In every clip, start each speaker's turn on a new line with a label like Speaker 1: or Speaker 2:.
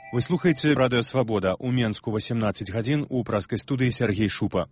Speaker 1: Вы слухаеце радыё Свабода. У Менску 18 гадзін, у праскай студыі Сергей Шупа.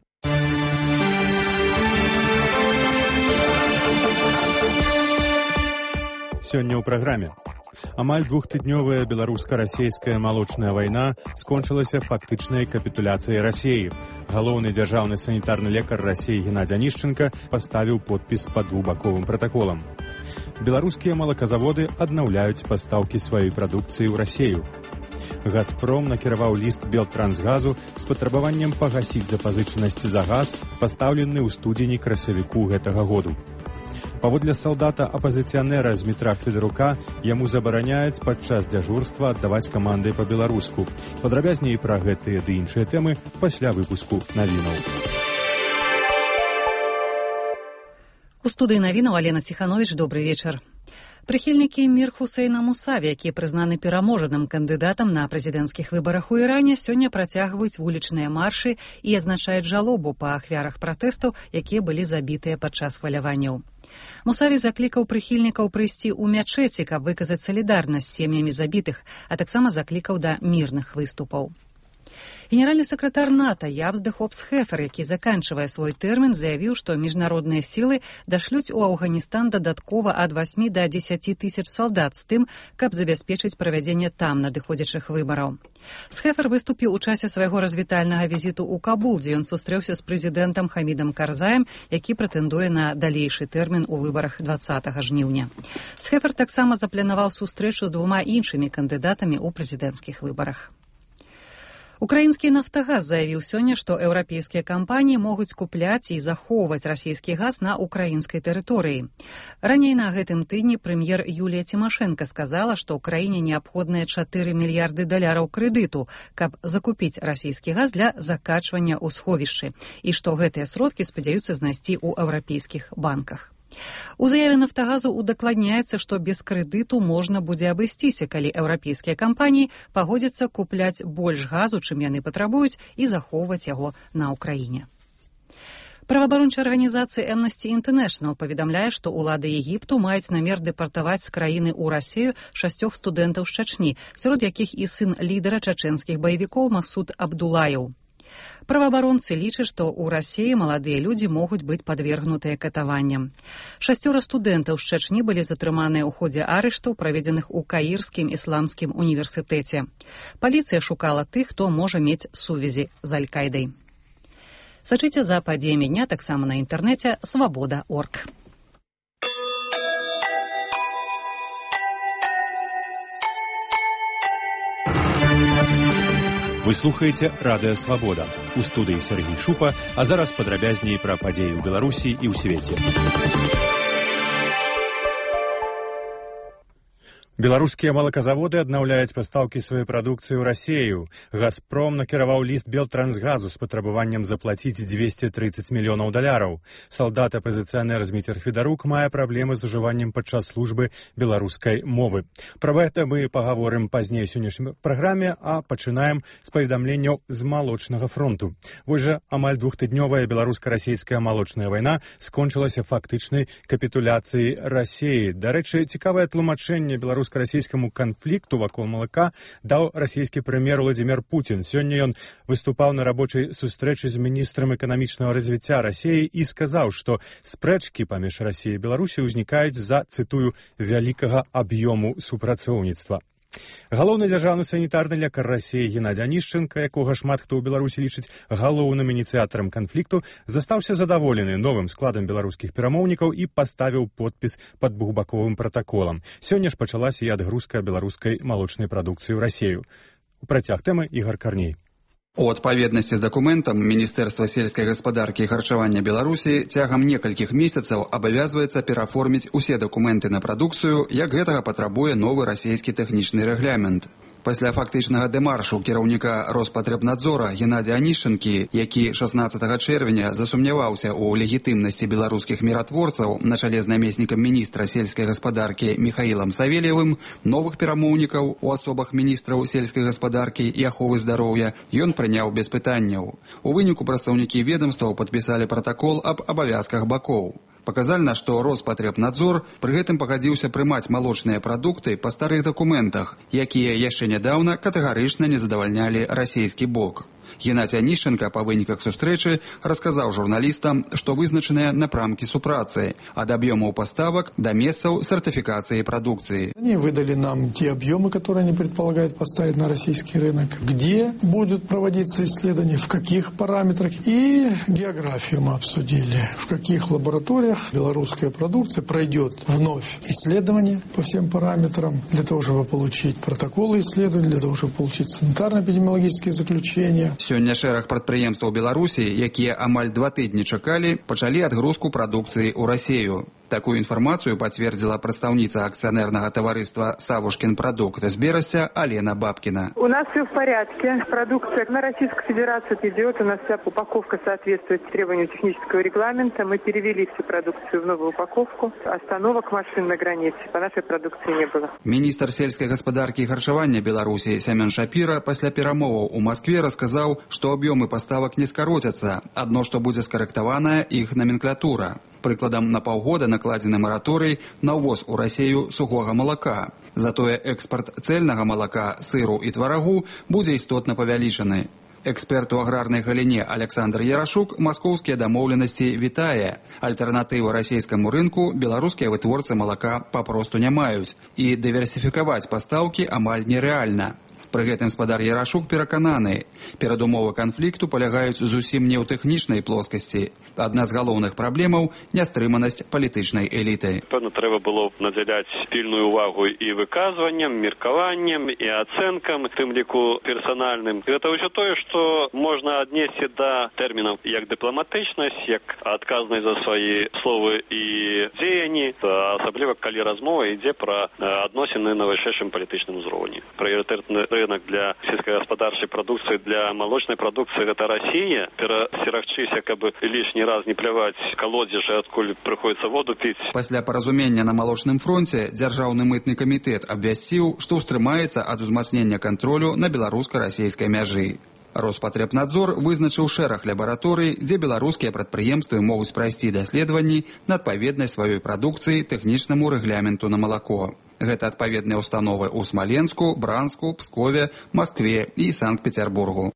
Speaker 1: Сёння ў праграме. Амаль двухтыднёвая беларуска-расейская малочная вайна скончылася фактычнай капітуляцыяй Расіі. Галоўны дзяржаўны санітарны лекар Расіі Геннадзь Анішченка паставіў подпіс пад двухбаковым пратаколам. Беларускія малаказаводы аднаўляюць пастаўкі сваёй прадукцыі ў Расію. «Газпром» накіраваў ліст Белтрансгазу з патрабаваннем пагасіць запазычанасць за газ, пастаўлены ў студзені-красавіку гэтага году. Паводле салдата-апазіцыянера Змітра Федарука, яму забараняюць падчас дзяжурства аддаваць каманды па-беларуску. Падрабязней пра гэтыя ды іншыя тэмы пасля выпуску навінаў.
Speaker 2: У студыі навінаў Алена Ціхановіч, добрый вечар. Прыхільнікі Мір Хусейна Мусаві, які прызнаны пераможаным кандыдатам на прэзідэнцкіх выбарах у Іране, сёння працягваюць вулічныя маршы і адзначаюць жалобу па ахвярах пратэстаў, якія былі забітыя падчас хваляванняў. Мусаві заклікаў прыхільнікаў прыйсці ў мячэці, каб выказаць салідарнасць з сем'ямі забітых, а таксама заклікаў да мірных выступаў. Генеральны сакратар НАТО Ябс де Хопс Хефер, які заканчвае свой тэрмін, заявіў, што міжнародныя сілы дашлюць у Афганістан дадаткова ад 8 да 10 тысяч салдат з тым, каб забяспечыць правядзенне там надыходзячых выбараў. Хефер выступіў у часе свайго развітальнага візіту ў Кабул, дзе ён сустрэўся з прэзідэнтам Хамідам Карзаем, які прэтэндуе на далейшы тэрмін у выбарах 20 жніўня. Хефер таксама запланаваў сустрэчу з двума іншымі кандыдатамі ў прэзідэнцкіх выбарах. Украінскі «Нафтагаз» заявіў сёння, што еўрапейскія кампаніі могуць купляць і захоўваць расійскі газ на украінскай тэрыторыі. Раней на гэтым тыдні прэм'ер Юлія Цімашэнка сказала, што ўкраіне неабходныя 4 мільярды даляраў крэдыту, каб закупіць расійскі газ для закачвання ў сховішчы, і што гэтыя сродкі спадзяюцца знайсці ў еўрапейскіх банках. У заяве «Нафтагазу» удакладняецца, што без крэдыту можна будзе абысціся, калі еўрапейскія кампаніі пагодзяцца купляць больш газу, чым яны патрабуюць, і захоўваць яго на ўкраіне. Праваабарончая арганізацыя Amnesty International паведамляе, што ўлады Егіпту маюць намер дэпартаваць з краіны ў Расію 6 студэнтаў з Чачні, сярод якіх і сын лідара чачэнскіх баевікоў Масуд Абдулаеў. Праваабаронцы лічаць, што ў Расіі маладыя людзі могуць быць падвергнутыя катаванням. 6 студэнтаў з Чачні былі затрыманыя ў ходзе арыштаў, праведзеных у Каірскім ісламскім універсітэце. Паліцыя шукала тых, хто можа мець сувязі з Аль-Кайдай. Сачыце за падзеямі дня таксама на інтэрнэце свабода.орг.
Speaker 1: Вы слухаеце радыё Свабода. У студыі Сергей Шупа, а зараз падрабязней пра падзеі ў Беларусі і ў свеце. Беларускія малаказаводы аднаўляюць пастаўкі сваёй прадукцыі ў Расію. «Газпром» накіраваў ліст Белтрансгазу з патрабаваннем заплаціць 230 мільёнаў даляраў. Салдат-апазіцыянер Змітер Федарук мае праблемы з ужываннем падчас службы беларускай мовы. Пра гэта мы пагаворым пазней сённяшняй праграме, а пачынаем з паведамленняў з малочнага фронту. Вось жа амаль двухтыднёвая беларуска-расійская малочная вайна скончылася фактычнай капітуляцыяй Расіі. Дарэчы, цікавае тлумачэнне беларуска-расійскаму канфлікту вакол малака даў расійскі прэм'ер Владзімір Пуцін. Сёння ён выступаў на рабочай сустрэчы з міністрам эканамічнага развіцця Расіі і сказаў, што спрэчкі паміж Расіяй і Беларусі ўзнікаюць з-за, цытую, вялікага аб'ёму супрацоўніцтва. Галоўны дзяржаўны санітарны лекар Расіі Геннадзь Анішченка, якога шмат хто ў Беларусі лічыць галоўным ініцыятарам канфлікту, застаўся задаволены новым складам беларускіх перамоўнікаў і паставіў подпіс пад двухбаковым пратаколам. Сёння ж пачалася і адгрузка беларускай малочнай прадукцыі ў Расію. У працяг тэмы Ігор Карней.
Speaker 3: У адпаведнасці з дакументам Міністэрства сельскай гаспадаркі і харчавання Беларусі цягам некалькіх месяцаў абавязваецца пераформіць усе дакументы на прадукцыю, як гэтага патрабуе новы расійскі тэхнічны рэгламент. Пасля фактычнага дэмаршу кіраўніка Роспатребнадзора Геннадзя Анішчэнкі, які 16 чэрвеня засумняваўся ў легітымнасці беларускіх міратворцаў на чале з намеснікам міністра сельскай гаспадаркі Міхаілам Савельевым, новых перамоўнікаў у асобах міністраў сельскай гаспадаркі і аховы здароўя ён прыняў без пытанняў. У выніку прадстаўнікі ведамстваў падпісалі пратакол аб абавязках бакоў. Паказальна, што Роспатребнадзор пры гэтым пагадзіўся прымаць малочныя прадукты па старых дакументах, якія яшчэ нядаўна катэгарычна не задавальнялі расійскі бок. Геннадзь Анішченка па выніках сустрэчы расказаў журналістам, што вызначаныя напрамкі супрацы ад аб'ёмаў паставак да месцаў сертификации продукции.
Speaker 4: Они выдали нам те объемы, которые они предполагают поставить на российский рынок, где будут проводиться исследования, в каких параметрах, и географию мы обсудили, в каких лабораториях белорусская продукция пройдет вновь исследования по всем параметрам, для того, чтобы получить протоколы исследований, для того, чтобы получить санитарно-эпидемиологические заключения.
Speaker 3: Сёння шэраг прадпрыемстваў Беларусі, якія амаль 2 тыдні чакалі, пачалі адгрузку прадукцыі ў Расію. Такую информацию подтвердила представница акционерного товариства «Савушкин продукт» из Берестя Алена Бабкина.
Speaker 5: У нас все в порядке. Продукция на Российскую Федерацию идет. У нас вся упаковка соответствует требованиям технического регламента. Мы перевели всю продукцию в новую упаковку. Остановок машин на границе по нашей продукции не было.
Speaker 3: Министр сельской господарки и харчевания Беларуси Семен Шапира после перамоваў у Москве рассказал, что объемы поставок не скоротятся. Одно, что будет скорректована их номенклатура. Прыкладам, на паўгода накладзены мараторый на ўвоз у Расію сухога малака. Затое экспарт цэльнага малака, сыру і тварагу будзе істотна павялічаны. Эксперт у аграрнай галіне Александр Ярашук маскоўскія дамоўленасці вітае. Альтэрнатывы расійскаму рынку беларускія вытворцы малака папросту не маюць, і дыверсіфікаваць пастаўкі амаль нерэальна. Пры гэтым спадар Ярашук перакананы, перадумовы канфлікту палягаюць зусім не ў тэхнічнай плоскасці. Адна з галоўных праблемаў – нястрыманасць палітычнай эліты.
Speaker 6: Певно, трэба было надзяляць пільную увагу і выказванням, меркаваннем, і ацэнкам, тым ліку персанальным. Гэта ўсё тое, што можна аднесці да тэрмінаў як дыпламатычнасць, як адказнасць за свае словы і дзеянні, асабліва калі размова ідзе пра адносіны на вышэйшым палітычным узроўні. Прыярытэтны рынок для сельскохозяйственной продукции, для молочной продукции – это Россия. Перасцерагчыся, каб лишний раз не пляваць колодзежы, адкуль прыходзіцца воду піць.
Speaker 3: Пасля паразумення на малочным фронте Дзяржаўны мытны камітэт абвясціў, што ўстрымаецца ад узмацнення кантролю на беларуска-расійскай мяжы. Роспатребнадзор вызначыў шэраг лабараторый, дзе беларускія прадпрыемствы могуць прайсці даследаванні на адпаведнасць сваёй прадукцыі тэхнічнаму рэгламенту на малако. Гэта адпаведныя установы ў Смаленску, Бранску, Пскове, Маскве і Санкт-Петербургу.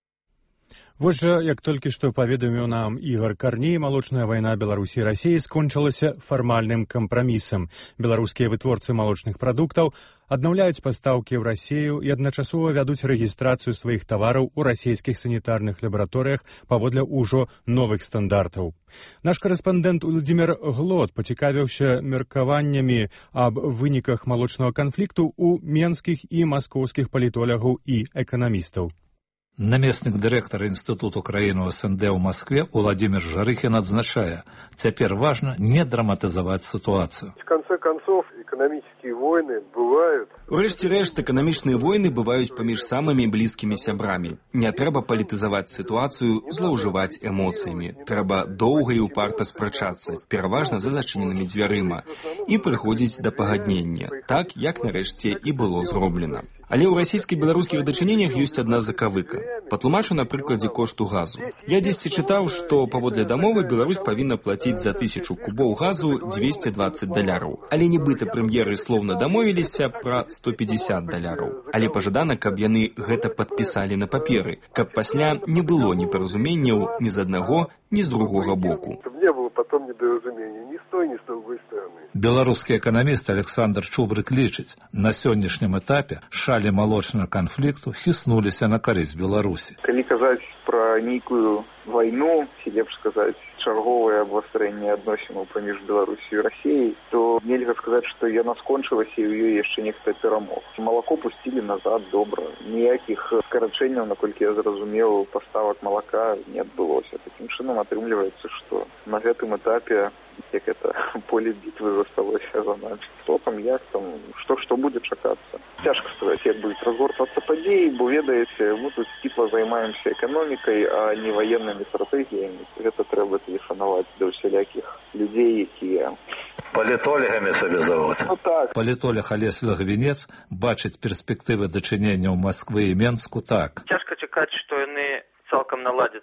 Speaker 1: Вось жа, як толькі што паведаміў нам Ігор Карней, малочная вайна Беларусі і Расіі скончылася фармальным кампрамісам. Беларускія вытворцы малочных прадуктаў аднаўляюць пастаўкі ў Расію і адначасова вядуць рэгістрацыю сваіх тавараў у расійскіх санітарных лабараторыях паводле ўжо новых стандартаў. Наш корэспандэнт Владимир Глот пацікавіўся меркаваннямі аб выніках малочнага канфлікту ў менскіх і маскоўскіх палітолагаў і эканамістаў.
Speaker 7: Намеснік дырэктара Інстытуту краін СНД ў Маскве Владимир Жарыхін адзначае, цяпер важна не драматызаваць сітуацыю.
Speaker 8: В конце концов, экономические войны бывают.
Speaker 9: Урэшце рэшт, эканамічныя войны бываюць паміж самымі блізкімі сябрамі. Не трэба палітызаваць сітуацыю, злоўжываць эмоцыямі. Трэба доўга і ўпарта спрачацца, пераважна за зачыненымі дзвярыма, і прыходзіць да пагаднення, так, як нарэшце і было зроблена. Але ў расійска-беларускіх дачыненнях ёсць адна закавыка. Патлумачу на прыкладзе кошту газу. Я дзесьці чытаў, што паводле дамовы Беларусь павінна плаціць за 1000 кубоў газу $220. Але нібыта прэм'еры слоўна дамовіліся пра $150. Але пажадана, каб яны гэта падпісалі на паперы, каб пасля не было непаразуменняў ні з аднаго, ні з другога боку.
Speaker 8: Потом недоразумение ни с той, ни с другой стороны.
Speaker 7: Беларускі эканаміст Александр Чубрык лічыць, на сённяшнім этапе шалі малочнага канфлікту хіснуліся на карысць Беларусі.
Speaker 10: Калі казаць пра нейкую вайну, ці лепш сказаць, чарговае абвастрэнне адносінаў паміж Беларусі і Расіяй, то нельга сказаць, што яна скончылася і ў ёй яшчэ нехта перамог. Малако пусцілі назад добра. Ніякіх скарачэнняў, наколькі я зразумеў, паставак малака не адбылося. Такім чынам атрымліваецца, што на гэтым этапе, як это поле бітвы засталося за нами. Што там, як там, што будзе чакацца. Цяжка сказаць, як будуць разгортвацца падзеі, бо ведаеце, мы тут сціпла займаемся эканомікай, а не ваеннымі стратэгіямі. Гэта трэба тэлефанаваць да ўсялякіх людзей, якія
Speaker 11: палітолегамі сабе завод.
Speaker 10: Ну так.
Speaker 7: Палітолог Алесь Лагвінец бачыць перспектывы дачынення ў Масквы і Менску так.
Speaker 12: Цяжка чакаць, што яны цалкам наладзяцца.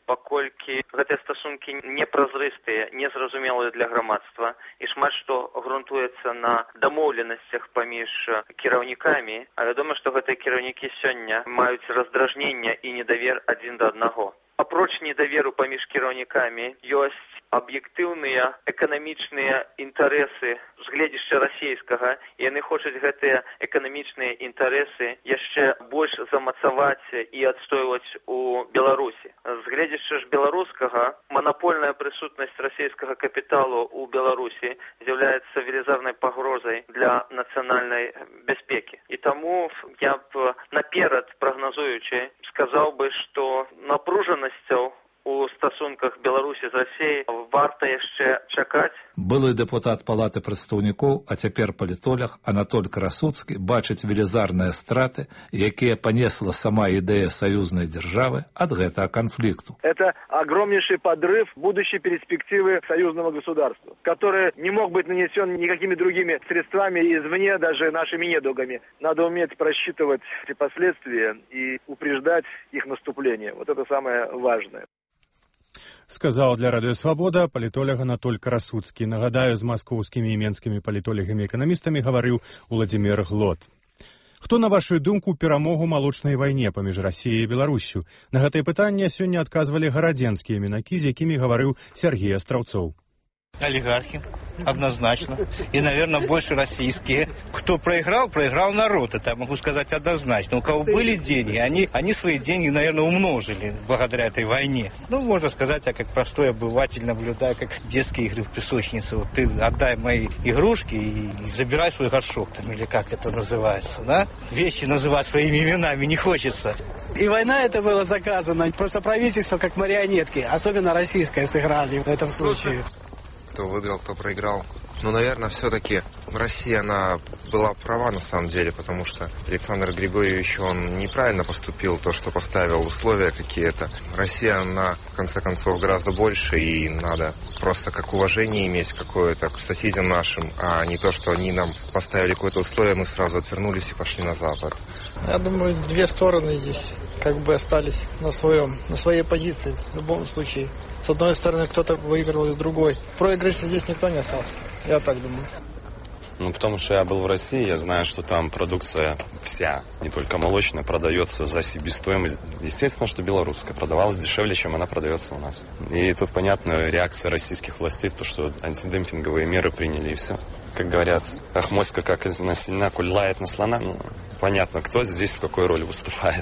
Speaker 12: паколькі гэтыя стасункі непразрыстыя, незразумелыя для грамадства і шмат што грунтуецца на дамоўленасцях паміж кіраўнікамі, а вядома, што гэтыя кіраўнікі сёння маюць раздражнення і недавер адзін да аднаго. Апроч недаверу паміж кіраўнікамі ёсць аб'ектыўныя эканамічныя інтарэсы з гледзяшча расійскага, і яны хочуць гэтыя эканамічныя інтарэсы яшчэ больш замацаваць і адстойваць у Беларусі. З гледзяшча ж беларускага, манапольная прысутнасць расійскага капіталу ў Беларусі з'яўляецца велізарнай пагрозай для нацыянальнай бяспекі. І таму я б наперад прагназуючы сказаў бы, што напружанасцяў у стасунках Беларусі з Расіяй варта яшчэ чакаць.
Speaker 7: Былы дэпутат Палаты прадстаўнікоў, а цяпер палітолог Анатоль Красуцкі бачыць велізарныя страты, якія панесла сама ідэя саюзнай дзяржавы ад гэтага канфлікту.
Speaker 13: Это огромнейший подрыв будущей перспективы союзного государства, который не мог быть нанесен никакими другими средствами извне, даже нашими недугами. Надо уметь просчитывать эти последствия и упреждать их наступление. Вот это самое важное.
Speaker 1: Сказаў для Радыё Свабода палітолог Анатоль Красуцкі. Нагадаю, з маскоўскімі і менскімі палітолагамі-эканамістамі гаварыў Уладзімір Глот. Хто, на вашу думку, перамогу малочнай вайне паміж Расіяй і Беларуссю? На гэтае пытанне сёння адказвалі гарадзенскія мінакі, з якімі гаварыў Сергей Астраўцоў.
Speaker 14: Олигархи, однозначно. И, наверное, больше российские. Кто проиграл, проиграл народ. Это я могу сказать однозначно. У кого были деньги, они свои деньги, наверное, умножили благодаря этой войне. Ну, можно сказать, я как простой обыватель наблюдаю, как детские игры в песочнице. Вот ты отдай мои игрушки и забирай свой горшок, там, или как это называется, да? Вещи называть своими именами не хочется.
Speaker 15: И война это была заказана. Просто правительство как марионетки, особенно российское, сыграли в этом случае.
Speaker 16: Кто выиграл, кто проиграл. Но, наверное, все-таки Россия, она была права на самом деле, потому что Александр Григорьевич, он неправильно поступил, то, что поставил условия какие-то. Россия, она, в конце концов, гораздо больше, и надо просто как уважение иметь какое-то к соседям нашим, а не то, что они нам поставили какое-то условие, мы сразу отвернулись и пошли на Запад.
Speaker 17: Я думаю, две стороны здесь как бы остались на своей позиции в любом случае. С одной стороны, кто-то выиграл, и с другой. Проигрыша здесь никто не остался. Я так думаю.
Speaker 18: Ну, потому что я был в России, я знаю, что там продукция вся, не только молочная, продается за себестоимость. Естественно, что белорусская продавалась дешевле, чем она продается у нас. И тут понятна реакция российских властей, то, что антидемпинговые меры приняли, и все. Как говорят, Ахмоська как на сильна, коль лает на слона. Ну, понятно, кто здесь в какой роли выступает.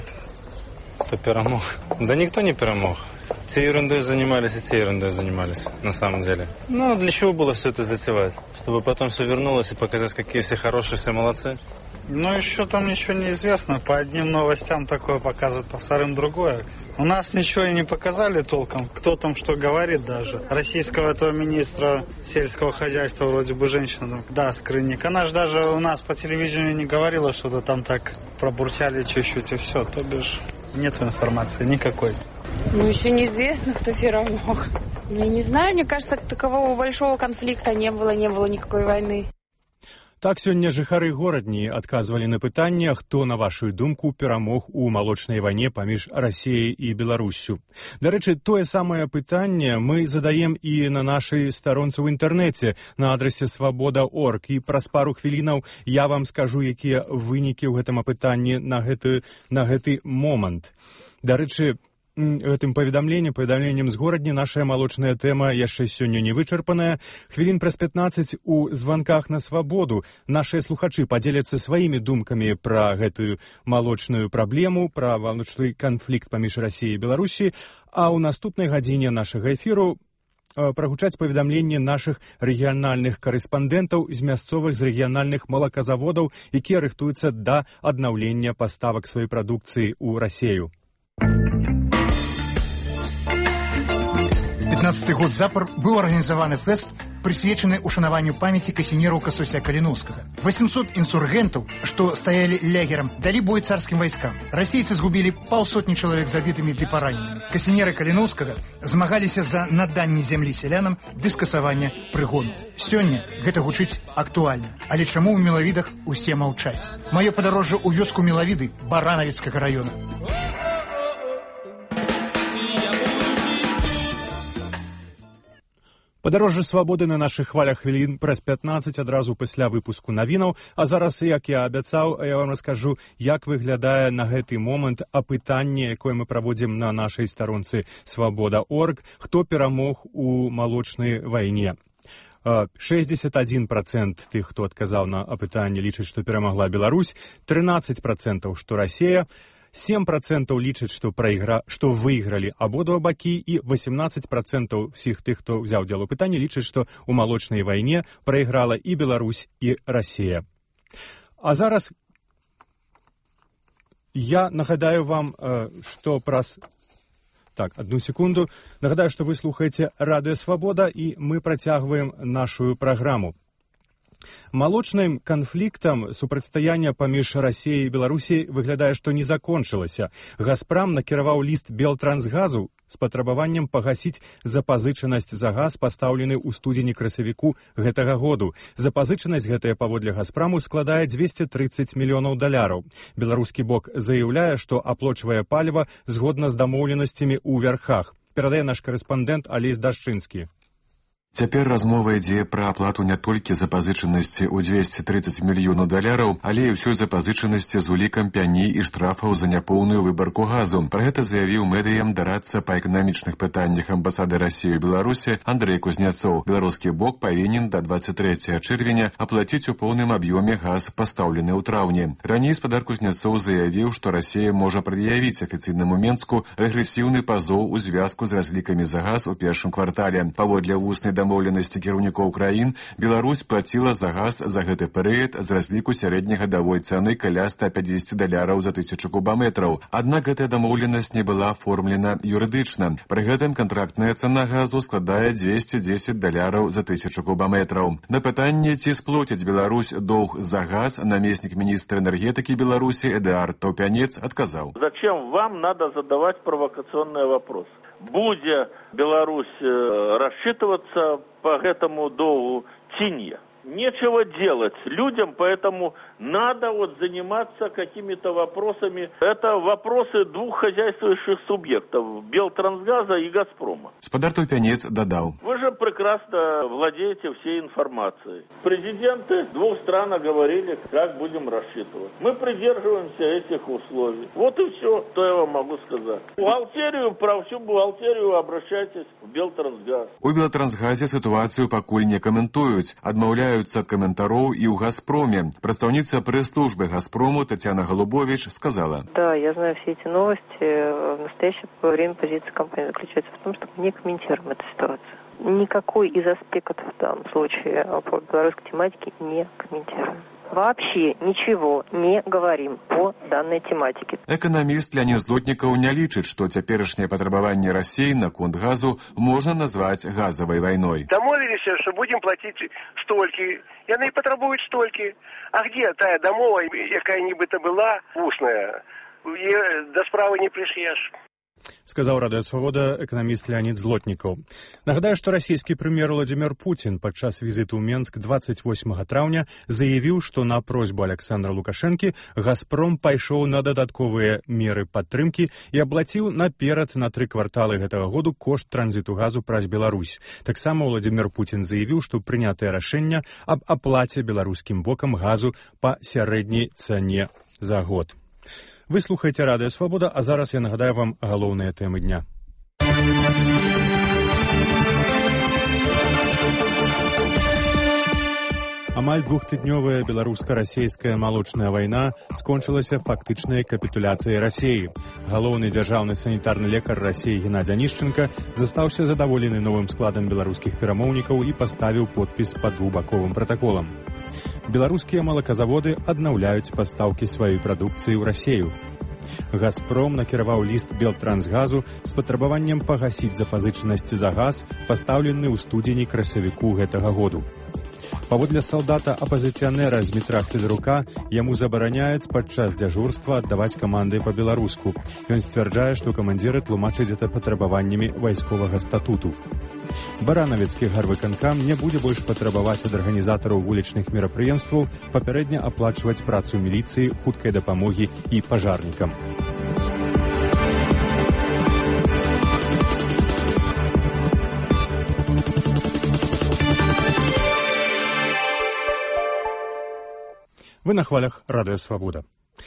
Speaker 19: Кто перемог? Да никто не перемог. Те ерундой занимались, и те ерундой занимались, на самом деле. Ну, для чего было все это затевать? Чтобы потом все вернулось и показать, какие все хорошие, все молодцы?
Speaker 20: Ну, еще там ничего не известно. По одним новостям такое показывают, по вторым другое. У нас ничего и не показали толком. Кто там что говорит даже. Российского этого министра сельского хозяйства, вроде бы женщина, да, Скрынник. Она же даже у нас по телевидению не говорила, что-то там так пробурчали чуть-чуть и все. То бишь, нет информации никакой.
Speaker 21: Ну, еще неизвестно, кто перемог. Ну, я не знаю, мне кажется, такового большого конфликта не было никакой войны.
Speaker 1: Так сёння жыхары горадні адказвалі на пытанне, хто, на вашу думку, перамог у малочнай вайне паміж Расіяй і Беларуссю. Дарэчы, тое самае пытанне мы задаем і на нашай старонцы ў інтэрнэце на адрасе свабода.орг, і праз пару хвілінаў я вам скажу, якія вынікі ў гэтым апытанні на гэты момант. Дарэчы, гэтым паведамленнем з горадні нашая малочная тэма яшчэ сёння не вычарпаная. Хвілін праз 15 у званках на свабоду нашыя слухачы падзеляцца сваімі думкамі пра гэтую малочную праблему, пра малочны канфлікт паміж Расіяй і Беларусі, а ў наступнай гадзіне нашага эфіру прагучаць паведамленні нашых рэгіянальных карэспандэнтаў з мясцовых, з рэгіянальных малаказаводаў, якія рыхтуюцца да аднаўлення паставак сваёй прадукцыі ў Расію.
Speaker 22: 15-й год запар быў арганізаваны фэст, прысвечаны ушанаванню памяці касінераў Касуся Каліноўскага. 800 інсургентаў, што стаялі лягерам, далі бой царскім вайскам. Расейцы згубілі 500 чалавек забітымі ды параненымі. Касінеры Каліноўскага змагаліся за наданне зямлі сялянам ды скасавання прыгону. Сёння гэта гучыць актуальна. Але чаму ў Мелавідах усе маўчаць? Маё падарожжа ў вёску Мелавіды Баранавіцкага раёна.
Speaker 1: Падарожжа свабоды на нашых хвалях хвілін праз 15 адразу пасля выпуску навінаў. А зараз, як я абяцаў, я вам раскажу, як выглядае на гэты момант апытанне, якое мы праводзім на нашай старонцы Свабода.орг, хто перамог у малочнай вайне. 61% тых, хто адказаў на апытанне, лічаць, што перамагла Беларусь, 13%, што Расія, 7% лічаць, што выйгралі абодва бакі, і 18% всіх тых, хто ўзяў удзел у пытанні, лічаць, што ў малочнай вайне прайграла і Беларусь, і Расія. А зараз я нагадаю вам, што праз... Так, одну секунду. Нагадаю, што вы слухаеце Радыё Свабода, і мы працягваем нашу праграму. Малочным канфліктам супрацьстаяння паміж Расіяй і Беларусій выглядае, што не закончылася. «Газпром» накіраваў ліст Белтрансгазу з патрабаваннем пагасіць запазычанасць за газ, пастаўлены ў студзені-красавіку гэтага году. Запазычанасць гэтая паводле «Газпраму» складае $230 мільёнаў. Беларускі бок заяўляе, што аплочвае паліва згодна з дамоўленасцямі ў вярхах. Перадае наш карэспандэнт Алесь Дашчынскі.
Speaker 2: Цяпер размова ідзе пра аплату не толькі запазычанасці ў $230 мільёнаў, але і ўсёй запазычанасці з улікам пяні і штрафаў за няпоўную выбарку газу. Пра гэта заявіў медыям дарадца па эканамічных пытаннях амбасады Расіі ў Беларусі Андрэй Кузняцоў. Беларускі бок павінен да 23 чэрвеня аплаціць у поўным аб'ёме газ, пастаўлены ў траўні. Раней спадар Кузняцоў заявіў, што Расія можа прад'явіць афіцыйнаму Менску рэгрэсіўны пазоў у звязку з разлікамі за газ у першым квартале. Паводле вуснай дамоўленасці кіраўнікоў краін, Беларусь плаціла за газ за гэты перыяд з разліку сярэднегадавой цаны каля $150 за 1000 кубаметраў. Аднак гэтая дамоўленасць не была аформлена юрыдычна. Пры гэтым кантрактная цана газу складае $210 за 1000 кубаметраў. На пытанне, ці сплоціць Беларусь доўг за газ, намеснік міністра энергетыкі Беларусі Эдуард Топянец адказаў:
Speaker 4: «Зачем вам надо задавать провокационные вопросы? Будет Беларусь рассчитываться по этому долгу ці не? Нечего делать людям, поэтому надо заниматься какими-то вопросами. Это вопросы двух хозяйствующих субъектов – Белтрансгаза и Газпрома».
Speaker 2: Спадар Топянец додал:
Speaker 4: «Вы же прекрасно владеете всей информацией. Президенты двух стран говорили, как будем рассчитывать. Мы придерживаемся этих условий. Вот и все, что я вам могу сказать. Про всю бухгалтерию обращайтесь в Белтрансгаз».
Speaker 2: У Белтрансгазе ситуацию пакуль не комментуют, адмаўляюцца ад каментароў і ў «Газпроме». Прадстаўніца прэс-службы «Газпрому» Татьяна Голубович сказала:
Speaker 23: «Да, я знаю все эти новости. В настоящее время позиция компании заключается в том, что мы не комментируем эту ситуацию. Никакой из аспектов в данном случае по белорусской тематике не комментируем. Вообще ничего не говорим по данной тематике».
Speaker 2: Эканаміст Леонид Злотнікаў не лічыць, што цяперашняе патрабаванне Расіі наконт газу можна назваць газавай вайной.
Speaker 8: Дамовились, что будем платить столькі. Яны патрабуюць столькі. А где тая дамова, якая-нибудь была устная? До справы не пришьешь.
Speaker 1: Сказаў Радыё Свабода эканаміст Леонид Злотнікаў. Нагадаю, што расійскі прэм'ер Владзімір Пуцін падчас візіту ў Менск 28 траўня заявіў, што на просьбу Александра Лукашэнкі «Газпром» пайшоў на дадатковыя меры падтрымкі і аплаціў наперад на 3 кварталы гэтага году кошт транзіту газу праз Беларусь. Таксама Владзімір Пуцін заявіў, што прынятае рашэнне аб аплаце беларускім бокам газу па сярэдняй цане за год. Вы слухаеце Радыё Свабода, а зараз я нагадаю вам галоўныя тэмы дня. Амаль двухтыднёвая беларуска-расейская малочная вайна скончылася фактычнай капітуляцыяй Расіі. Галоўны дзяржаўны санітарны лекар Расіі Геннадзь Анішченка застаўся задаволены новым складам беларускіх перамоўнікаў і паставіў подпіс пад двухбаковым пратаколам. Беларускія малаказаводы аднаўляюць пастаўкі сваёй прадукцыі ў Расію. «Газпром» накіраваў ліст Белтрансгазу з патрабаваннем пагасіць запазычанасці за газ, пастаўлены ў студзені-красавіку гэтага году. Паводле салдата-апазіцыянера Змітра Федорука, яму забараняюць падчас дзяжурства аддаваць каманды па-беларуску. Ён сцвярджае, што камандзіры тлумачаць гэта патрабаваннямі вайсковага статуту. Баранавіцкі гарвыканкам не будзе больш патрабаваць ад арганізатараў вулічных мерапрыемстваў папярэдне аплачваць працу міліцыі, хуткай дапамогі і пажарнікам. Вы на хвалях Радыё Свабода.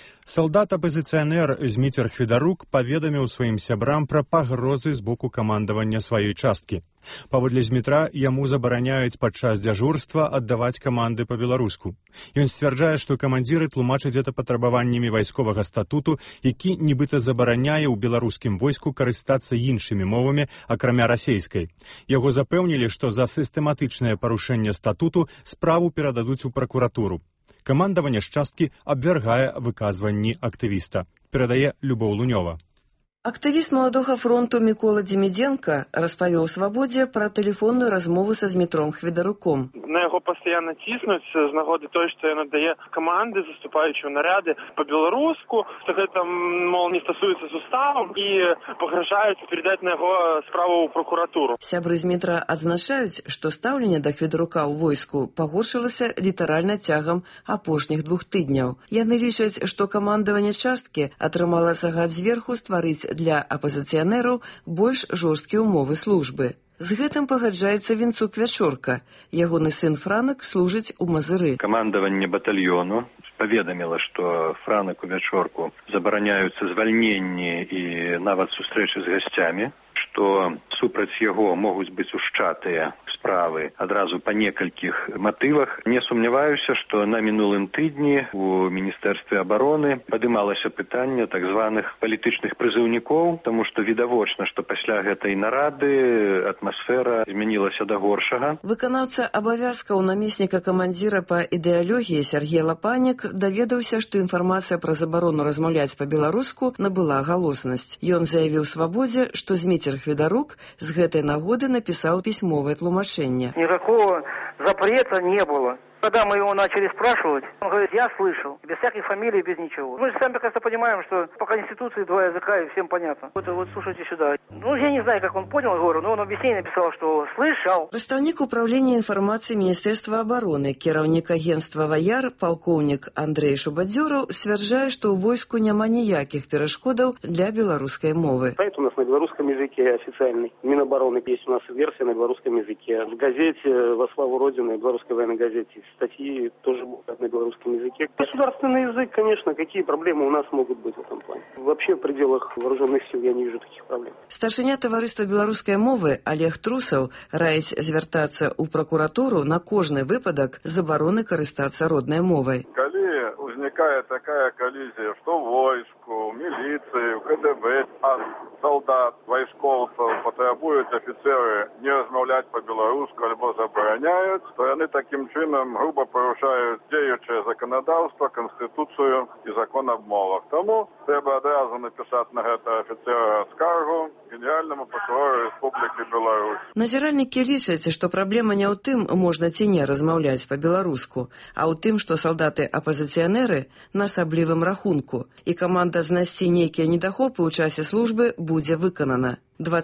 Speaker 1: Салдат-апазіцыянер Зміцер Хведарук паведаміў сваім сябрам пра пагрозы з боку камандавання сваёй часткі. Паводле Змітра, яму забараняюць падчас дзяжурства аддаваць каманды па-беларуску. Ён сцвярджае, што камандзіры тлумачаць гэта патрабаваннямі вайсковага статуту, які нібыта забараняе ў беларускім войску карыстацца іншымі мовамі, акрамя расейскай. Яго запэўнілі, што за сістэматычнае парушэнне статуту справу перададуць у пракуратуру. Камандаванне з часткі абвяргае выказванні актывіста. Перадае Любоў Лунёва.
Speaker 3: Актывіст Маладога фронту Мікола Демідзенка распавёў Свабодзе пра тэлефонную размову са Змітром Хведаруком.
Speaker 5: На яго пастаянна ціснуць з нагоды той, што ён аддае каманды, заступаючы ў наряды па-беларуску, што гэта, мол, не стасуецца з уставам і пагражаюць перадаць на яго справу ў пракуратуру.
Speaker 3: Сябры Змітра адзначаюць, што стаўленне да Хведарука ў войску пагоршылася літаральна цягам апошніх 2 тыдняў. Яны лічаць, што камандаванне часткі атрымала загад зверху стварыць для апазіцыянераў больш жорсткія ўмовы службы. З гэтым пагаджаецца Вінцук Вячорка. Ягоны сын Франак служыць у Мазыры.
Speaker 6: Камандаванне батальёну паведаміла, што Франаку Вячорку забараняюцца звальненні і нават сустрэчы з гасцямі, што супраць яго могуць быць ушчатыя справы адразу па некалькіх матывах. Не сумняваюся, што на мінулым тыдні у Міністэрстве абароны падымалася пытанне так званых палітычных прызыўнікоў, таму што відавочна, што пасля гэтай нарады атмасфера змянілася да горшага.
Speaker 3: Выканаўца абавязкаў намесніка камандзіра па ідэалогіі Сергей Лапанік даведаўся, што інфармацыя пра забарону размаўляць па-беларуску набыла галоснасць. Ён заявіў Свабодзе, што Зміцер Хведарук з гэтай нагоды напісаў пісьмовае тлумачэнне.
Speaker 24: Никакого запрета не было. Когда мы его начали спрашивать, он говорит, я слышал, без всяких фамилий, без ничего. Мы же сами прекрасно понимаем, что по Конституции 2 языка, и всем понятно. Вот слушайте сюда. Я не знаю, как он понял, говорю, но он объяснение написал, что слышал.
Speaker 3: Прадстаўнік управлення інфармацыі Міністэрства абароны, кіраўнік агенцтва «Ваяр», палкоўнік Андрей Шубадзёраў сцвярджае, што ў войску няма ніякіх перашкодаў для беларускай мовы.
Speaker 25: Сайт у нас на белорусском языке официальный. Минобороны есть у нас версия на белорусском языке. В газете «Во славу Родины», белорусской военной газете, статьи тоже будут на белорусском языке. Государственный язык, конечно, какие проблемы у нас могут быть в этом плане. Вообще в пределах вооруженных сил я не вижу таких проблем.
Speaker 3: Старшыня таварыства беларускай мовы Олег Трусаў раіць звяртацца ў пракуратуру на кожны выпадак забароны карыстацца роднай мовай.
Speaker 26: Калі ўзнікае такая коллизия, что в войску, в милиции, в КДБ, от солдат, войсковцев потребуют офицеры не размовлять по-белорусски, либо забороняют, то они таким чином грубо порушают діюче законодавство, Конституцию и закон об мовах. Тому треба одразу написать на гэта офицера скаргу Генеральному прокурору Республики Беларусь.
Speaker 3: Назіральнікі лічаць, што праблема не ў тым, можна ці не размаўляць па-беларуску, а ў тым, што салдаты-апазіцыянеры на асаблівым рахунку, і каманда знайсці нейкія недахопы ў часе службы будзе выканана.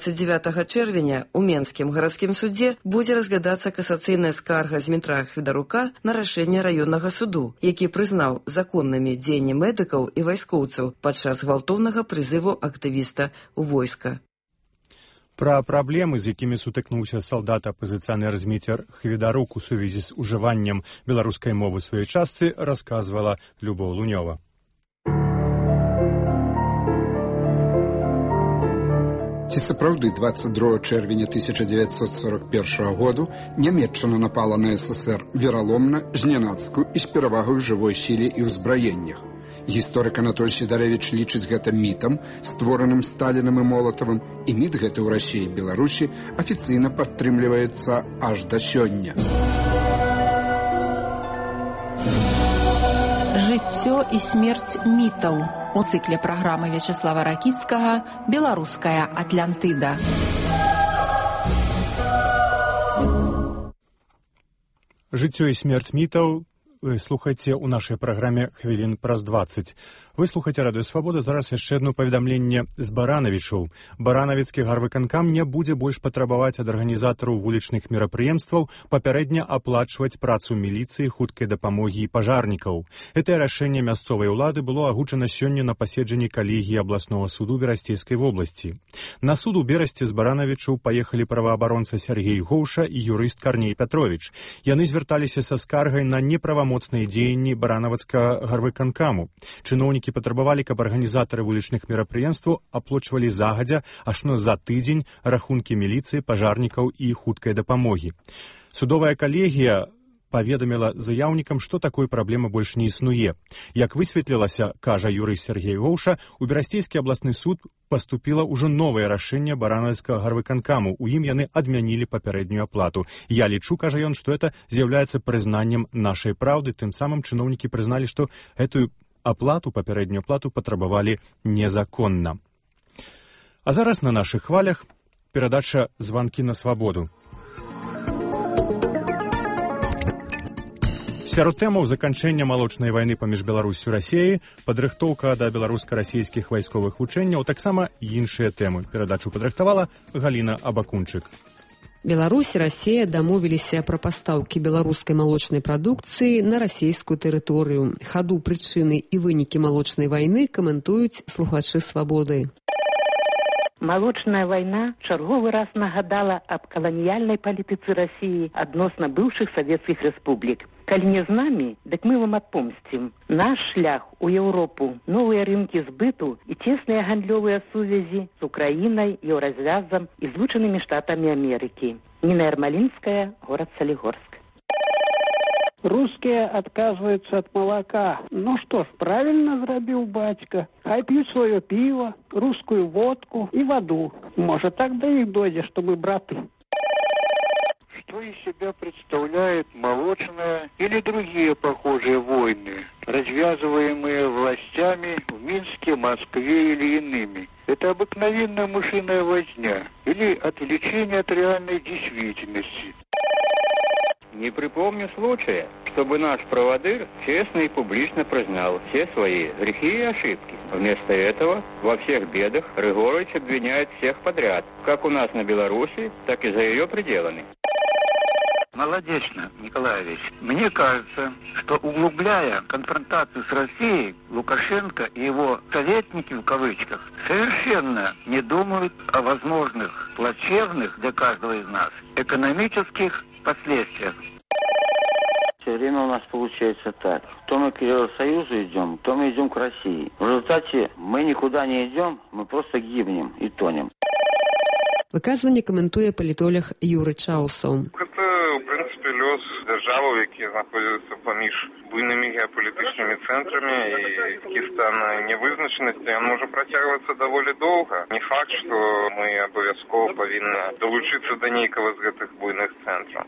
Speaker 3: 29 чэрвеня ў Менскім гарадскім судзе будзе разглядацца касацыйная скарга Змітра Хведарука на рашэнне раённага суду, які прызнаў законнымі дзеянні медыкаў і вайскоўцаў падчас гвалтоўнага прызыву актывіста ў войска.
Speaker 1: Пра праблемы, з якімі сутыкнуўся салдат-апазіцыянер Зміцер Хведарук у сувязі з ужываннем беларускай мовы сваёй частцы, расказвала Любоў Лунёва.
Speaker 27: Ці сапраўды 22 чэрвеня 1941 году Нямецчына напала на СССР вераломна, знянацку і з перавагай у жывой сіле і ўзбраеннях. Гісторык Анатоль Сідарэвіч лічыць гэта мітам, створаным Сталінам і Молатавым, і міт гэты ў Расіі і Беларусі афіцыйна падтрымліваецца аж да сёння.
Speaker 28: Жыццё і смерць мітаў. У цыкле праграмы Вячеслава Ракіцкага «Беларуская Атлантыда».
Speaker 1: Жыццё і смерць мітаў слухайце ў нашай праграме хвілін праз 20. Выслухайце радыё Свабода, зараз яшчэ одно паведамленне з Баранавічоў. Баранавіцкі гарвыканкам не будзе больш патрабаваць ад арганізатараў вулічных мерапрыемстваў папярэдне аплачваць працу міліцыі, хуткай дапамогі і пажарнікаў. Гэтае рашэнне мясцовай улады было агучана сёння на паседжанні калегіі абласнога суду Берасцейскай вобласці. На суд у Берасці з Баранавічоў паехалі праваабаронца Сергей Гоўша і юрыст Карней Пятрович. Яны звярталіся са скаргай на неправамоцныя дзеянні баранавацкага гарвыканкаму. Чыноўнікі патрабавалі, каб арганізатары вулічных мерапрыемстваў аплачвалі загадзя ажно за тыдзень рахункі міліцыі, пажарнікаў і хуткай дапамогі. Судовая калегія паведаміла заяўнікам, што такой праблемы больш не існуе. Як высветлілася, кажа юрыст Сергей Гоўша, у Берасцейскі абласны суд паступіла ўжо новае рашэнне баранавіцкага гарвыканкаму. У ім яны адмянілі папярэднюю аплату. Я лічу, кажа ён, што это з'яўляецца прызнаннем нашай праўды. Тым самым чыноўнікі прызналі, што гэтую аплату, папярэднюю аплату патрабавалі незаконна. А зараз на нашых хвалях перадача «Званкі на свабоду». Сярод тэмаў заканчэння малочнай вайны паміж Беларусю і Расіяй, падрыхтоўка да беларуска-расійскіх вайсковых вучэнняў, таксама іншыя тэмы. Перадачу падрыхтавала Галіна Абакунчык.
Speaker 7: Беларусь і Расія дамовіліся пра пастаўкі беларускай малочнай прадукцыі на расійскую тэрыторыю. Хаду, прычыны і вынікі малочнай вайны каментуюць слухачы Свабоды.
Speaker 9: Малочная вайна чарговы раз нагадала аб каланіяльнай палітыцы Расіі адносна быўшых савецкіх рэспублік. Калі не з намі, дык мы вам адпомсцім. Наш шлях у Еўропу, новыя рынкі збыту і цесныя гандлёвыя сувязі з Украінай, Еўразвязам і Злучанымі Штатамі Амерыкі. Ніна Ярмалінская, горад Салігорск.
Speaker 10: Русские отказываются от молока. Ну что ж, правильно зрабіў бацька. Хай пьют свое пиво, русскую водку и воду. Может, так до них дойдет, что мы браты.
Speaker 11: Что из себя представляет молочная или другие похожие войны, развязываемые властями в Минске, Москве или иными? Это обыкновенная мышиная возня или отвлечение от реальной действительности.
Speaker 12: Не припомню случая, чтобы наш проводыр честно и публично признал все свои грехи и ошибки. Вместо этого во всех бедах Григорович обвиняет всех подряд, как у нас на Беларуси, так и за ее пределами.
Speaker 11: Молодечно, Николаевич. Мне кажется, что углубляя конфронтацию с Россией, Лукашенко и его советники, в кавычках, совершенно не думают о возможных, плачевных для каждого из нас экономических последствиях.
Speaker 13: Все время у нас получается так. То мы к Евросоюзу идем, то мы идем к России. В результате мы никуда не идем, мы просто гибнем и тонем.
Speaker 7: Выказванне каментуе палітолог Юры Чаусаў.
Speaker 14: Лёс дзяржаваў, якія знаходзяцца паміж буйнымі геапалітычнымі цэнтрамі і які стан нявызначанасці, ён можа працягвацца даволі доўга. Не факт, што мы абавязкова павінны далучыцца да нейкага з гэтых буйных цэнтраў.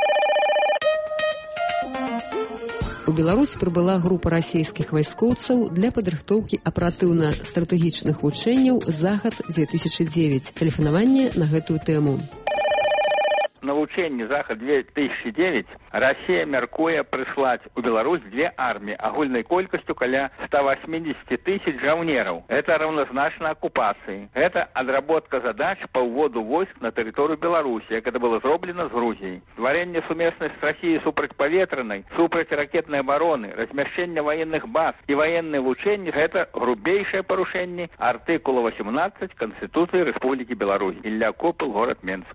Speaker 7: У Беларусь прыбыла група расійскіх вайскоўцаў для падрыхтоўкі аператыўна-стратэгічных вучэнняў «Захад-2009». Тэлефанаванне на гэтую тэму.
Speaker 12: На вучэнні «Захад-2009» Расія мяркуе прыслаць у Беларусь две арміі агульнай колькасцю каля 180 тысяч жаўнераў. Это равнозначна акупацыі. Это адработка задач па ўводу войск на тэрыторыю Беларусі, як это было зроблена з Грузіяй. Стварэнне сумеснай з Расіяй супрацьпаветранай, супрацьракетнай абароны, размяшчэнне ваенных баз і ваенныя вучэнні – гэта грубейшае парушэнне артыкула 18 Конституцыі Рэспублікі Беларусь. Ілля Копыл, горад Менск.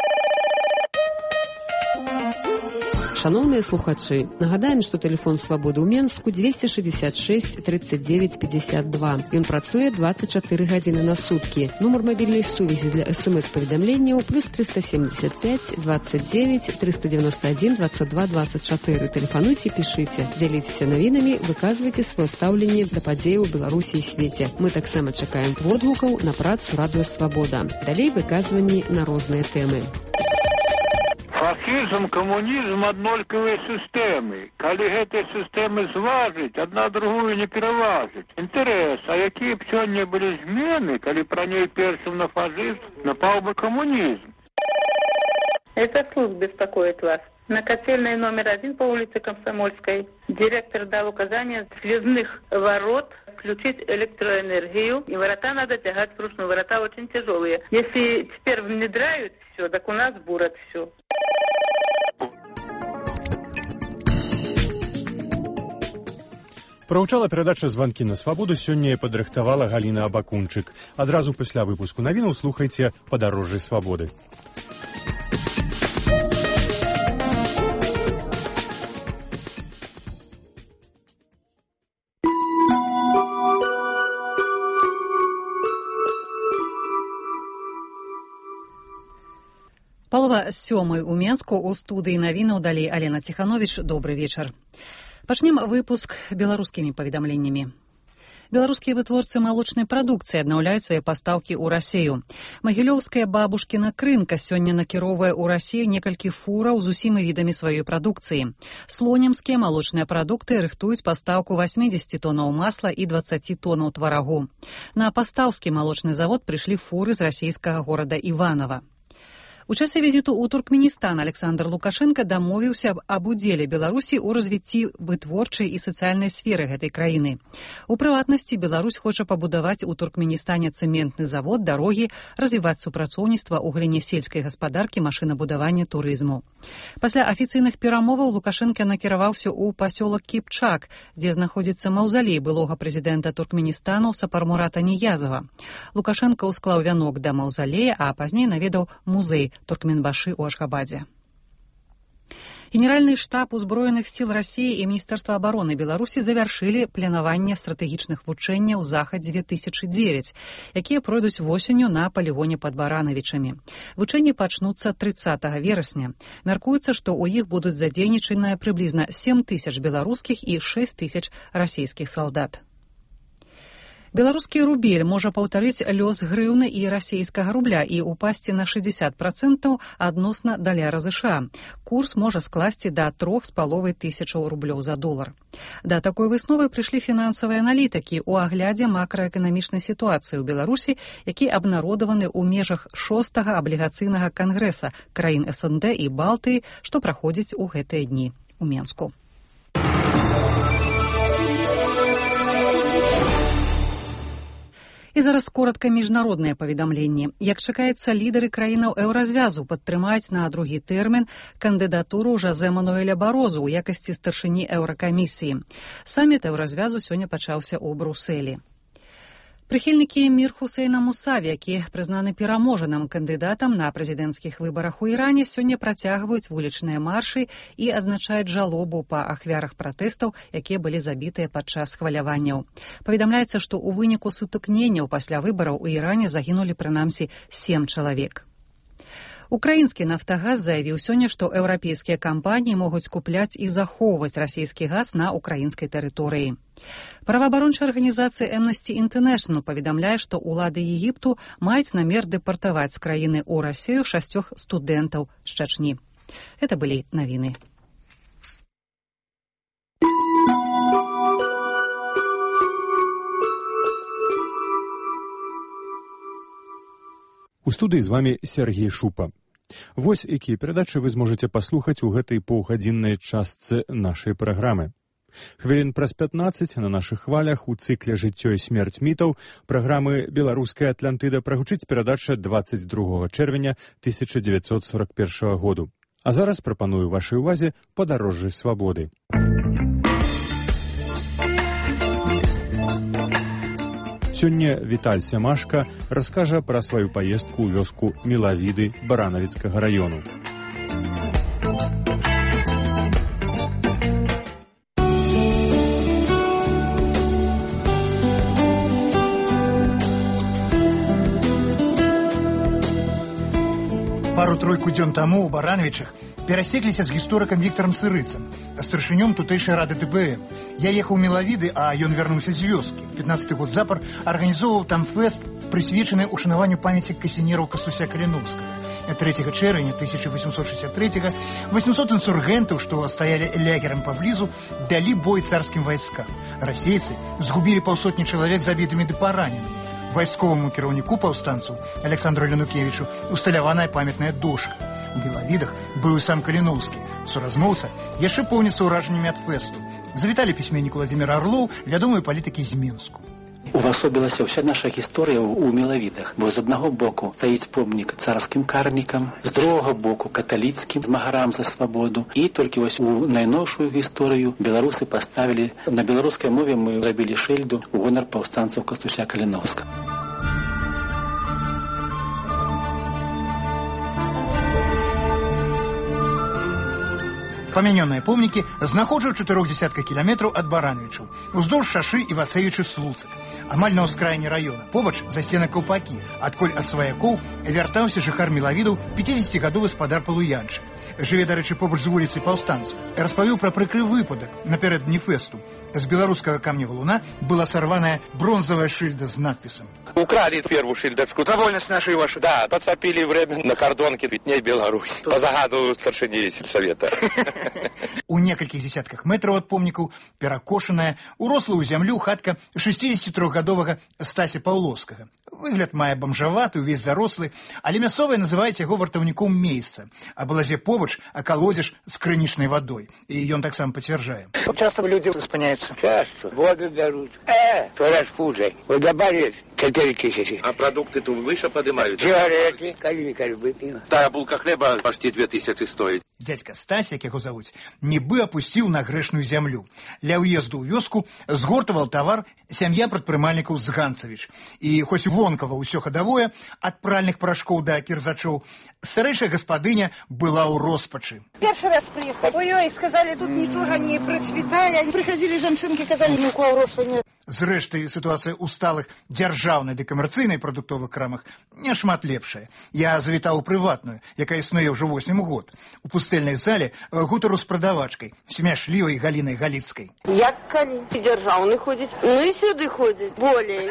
Speaker 7: Шановныя слухачы, нагадаем, што тэлефон Свабоды ў Менску 266 39 52. Ён працуе 24 гадзіны на суткі. Нумар мабільнай сувязі для СМС-паведамленняў +375 29 391 22 24. Тэлефануйце, пішыце, дзяліцеся навінамі, выказвайце сваё стаўленне да падзеяў у Беларусі і свеце. Мы таксама чакаем водгукаў на працу радыё Свабода. Далей выказванні на розныя тэмы.
Speaker 11: Фашизм, камунізм аднолькавыя сістэмы. Калі гэтыя сістэмы зважыць, адна другую не пераважыць. Інтарэс, а якія б сёння былі змены, калі пранёй першым на фашизм напаў бы камунізм?
Speaker 15: Это СЛУЗ беспокоит вас. На котельной номер 1 по улице Комсомольской директор дал указание связных ворот отключить электроэнергию, и ворота надо тягать вручную. Ворота очень тяжелые. Если теперь внедряют все, так у нас бурят все.
Speaker 1: Прагучала перадача «Званкі на свабоду» сёння падрыхтавала Галіна Абакунчык. Адразу пасля выпуску навінаў слухайце «Падарожжы свабоды».
Speaker 4: Палова сёмай у Менску, у студыі навінаў далей Алена Ціхановіч. Добры вечар. Пачнем выпуск беларускімі паведамленнямі. Беларускія вытворцы малочнай прадукцыі аднаўляюць свае пастаўкі ў Расею. Магілёўская бабушкіна крынка сёння накіроўвае ў Расею некалькі фураў з усімі відамі сваёй прадукцыі. Слонімскія малочныя прадукты рыхтуюць пастаўку 80 тонаў масла і 20 тонаў тварагу. На пастаўскі малочны завод прыйшлі фуры з расійскага горада Іванова. У часе візіту ў Туркменістан Александр Лукашенко дамовіўся аб удзеле Беларусі ў развіцці вытворчай і сацыяльнай сферы гэтай краіны. У прыватнасці, Беларусь хоча пабудаваць у Туркменістане цэментны завод, дарогі, развіваць супрацоўніцтва ў галіне сельскай гаспадаркі, машынабудавання, турызму. Пасля афіцыйных перамоваў Лукашенко накіраваўся ў пасёлак Кіпчак, дзе знаходзіцца маўзалей былога прэзідэнта Туркменістану Сапармурата Ниязова. Лукашенко ўсклаў вянок да маўзалея, а пазней наведаў музей Туркменбашы ў Ашхабадзе. Генеральны штаб узброеных сіл Расіі і Міністэрства абароны Беларусі завяршылі планаванне стратэгічных вучэнняў «Захад-2009», якія пройдуць восенню на палігоне пад Баранавічамі. Вучэнні пачнуцца 30 верасня. Мяркуецца, што ў іх будуць задзейнічаныя прыблізна 7 тысяч беларускіх і 6 тысяч расійскіх салдат. Беларускі рубель можа паўтарыць лёс грыўны і расійскага рубля і упасці на 60% адносна даляра США. Курс можа скласці да 3,5 тысячаў рублёў за долар. Да такой высновы прыйшлі фінансавыя аналітыкі ў аглядзе макраэканамічнай сітуацыі ў Беларусі, які абнародаваны ў межах 6-га аблігацыйнага кангрэса краін СНД і Балтыі, што праходзіць у гэтыя дні у Менску. І зараз коротка міжнароднае паведамленне. Як чакаецца, лідары краінаў еўразвязу падтрымаюць на другі тэрмін кандыдатуру Жозе Мануэля Барозу ў якасці старшыні еўракамісіі. Саміт еўразвязу сёння пачаўся ў Брусэлі. Прыхільнікі Мір Хусейна Мусаві, які прызнаны пераможаным кандыдатам на прэзідэнцкіх выбарах у Іране, сёння працягваюць вулічныя маршы і адзначаюць жалобу па ахвярах пратэстаў, якія былі забітыя падчас хваляванняў. Паведамляецца, што ў выніку сутыкненняў пасля выбараў у Іране загінулі прынамсі 7 чалавек. Украінскі «Нафтагаз» заявіў сёння, што еўрапейскія кампаніі могуць купляць і захоўваць расійскі газ на украінскай тэрыторыі. Праваабарончая арганізацыя Amnesty International паведамляе, што ўлады Егіпту маюць намер дэпартаваць з краіны ў Расію 6 студэнтаў з Чачні. Гэта былі навіны.
Speaker 1: У студыі з вамі Сергей Шупа. Вось якія перадачы вы зможаце паслухаць у гэтай паўгадзіннай частцы нашай праграмы. Хвілін праз 15 на нашых хвалях у цыкле «Жыццё і смерць мітаў» праграмы «Беларуская Атлантыда» прагучыць перадача 22 чэрвеня 1941 году. А зараз прапаную вашай увазе «Падарожжы свабоды». Сёння Віталь Сямашка раскажа пра сваю паездку ў вёску Мелавіды Баранавіцкага раёну.
Speaker 16: Пару-тройку дзён таму ў Баранавічах перасекліся з гісторыкам Віктарам Сырыцам, старшынём тутэйшай рады ДБМ. Я ехаў у Мелавіды, а ён вярнуўся з вёскі. 15-й год запар арганізоўваў там фэст, прысвечаны ушанаванню памяці касінераў Касуся Каліноўскага. 3 чэрвеня 1863-го 800 інсургентаў, што стаялі лягерам паблізу, далі бой царскім вайскам. Расейцы згубілі паўсотні чалавек забітымі ды параненымі. Вайсковаму кіраўніку паўстанцаў Александру Ленукевічу усталяваная памятная дошка. У Белавідах быў і сам Каліноўскі. Суразмоўца яшчэ поўніцца ўражаннямі ад фэсту. Завіталі пісьменнік Владимир Орлоў, вядомыя палітыкі з Мінску.
Speaker 2: Увасобілася ўся наша гісторыя ў мілавідах, бо з аднаго боку стаіць помнік царскім карнікам, з другога боку каталіцкім змагарам за свабоду, і толькі вось у найноўшую гісторыю беларусы паставілі, на беларускай мове мы рабілі шыльду ў гонар паўстанцаў Кастуся Каліноўскага.
Speaker 16: Памянёныя помнікі знаходжу 40 кіламетраў ад Барановічаў, уздоўж шашы Івацевічы-Слуцак, амаль на ўскраіне раёна, побач засцена Каўпакі, адкуль ад сваякоў вяртаўся жыхар Мілавідаў 50-гадовы спадар Палуянчык. Жыве, дарэчы, побач з вуліцай паўстанцаў. Распавіў пра прыкры выпадак напярэдадні фэсту. З беларускага камня валуна была сарваная бронзавая шыльда з надпісам.
Speaker 17: Украли первую шильдочку. За вольность нашей вашей. Да, подцепили время на кордонке Пятней Беларусь. По загаду старшине Совета.
Speaker 16: У некалькіх десятках метраў ад помнікаў перакошаная, уросла ў зямлю хатка 63-гадовага Стася Паўлоўскага. Выгляд мае бомжаваты, увесь зарослы, але мясцовыя называюць яго вартаўніком месяца. А балазе побач акалодзіш з крынічнай вадой. І ён таксама пацвярджае.
Speaker 17: Часто люди спыняются. Часто. Воду берут. То распужай. Вот добавить 4 тысячи. А продукты тут выше поднимают? Сигареты. Кальвы пиво. Та булка хлеба почти 2000 стоит.
Speaker 16: Дядька Стась, як яго завуць, нібы апусціў на грэшную зямлю. Ля ўезду ў вёску згортавал тавар сям'я прадпрымальнікаў з Ганцавіч. І хоць вонкава ўсё хадавое, ад пральных парашкоў да кірзачоў, старэйшая гаспадыня была ў роспачы.
Speaker 18: Першы раз прыехаць. Ой-ой, сказалі, тут нічога не працвіталі. Прыходзілі жанчынкі, казалі, ні ў кого грошай нет.
Speaker 16: Зрэшты, сітуацыя ў сталых дзяржаўнай ды камерцыйнай прадуктовых крамах няшмат лепшая. Я завітаў у прыватную, якая існуе ўжо 8 год. У пустэльнай зале гутару з прадавачкай, смяшлівай Галінай Галіцкай.
Speaker 18: Як калі? Дзяржаўны ходзіць, ну і сюды ходзіць. Болей.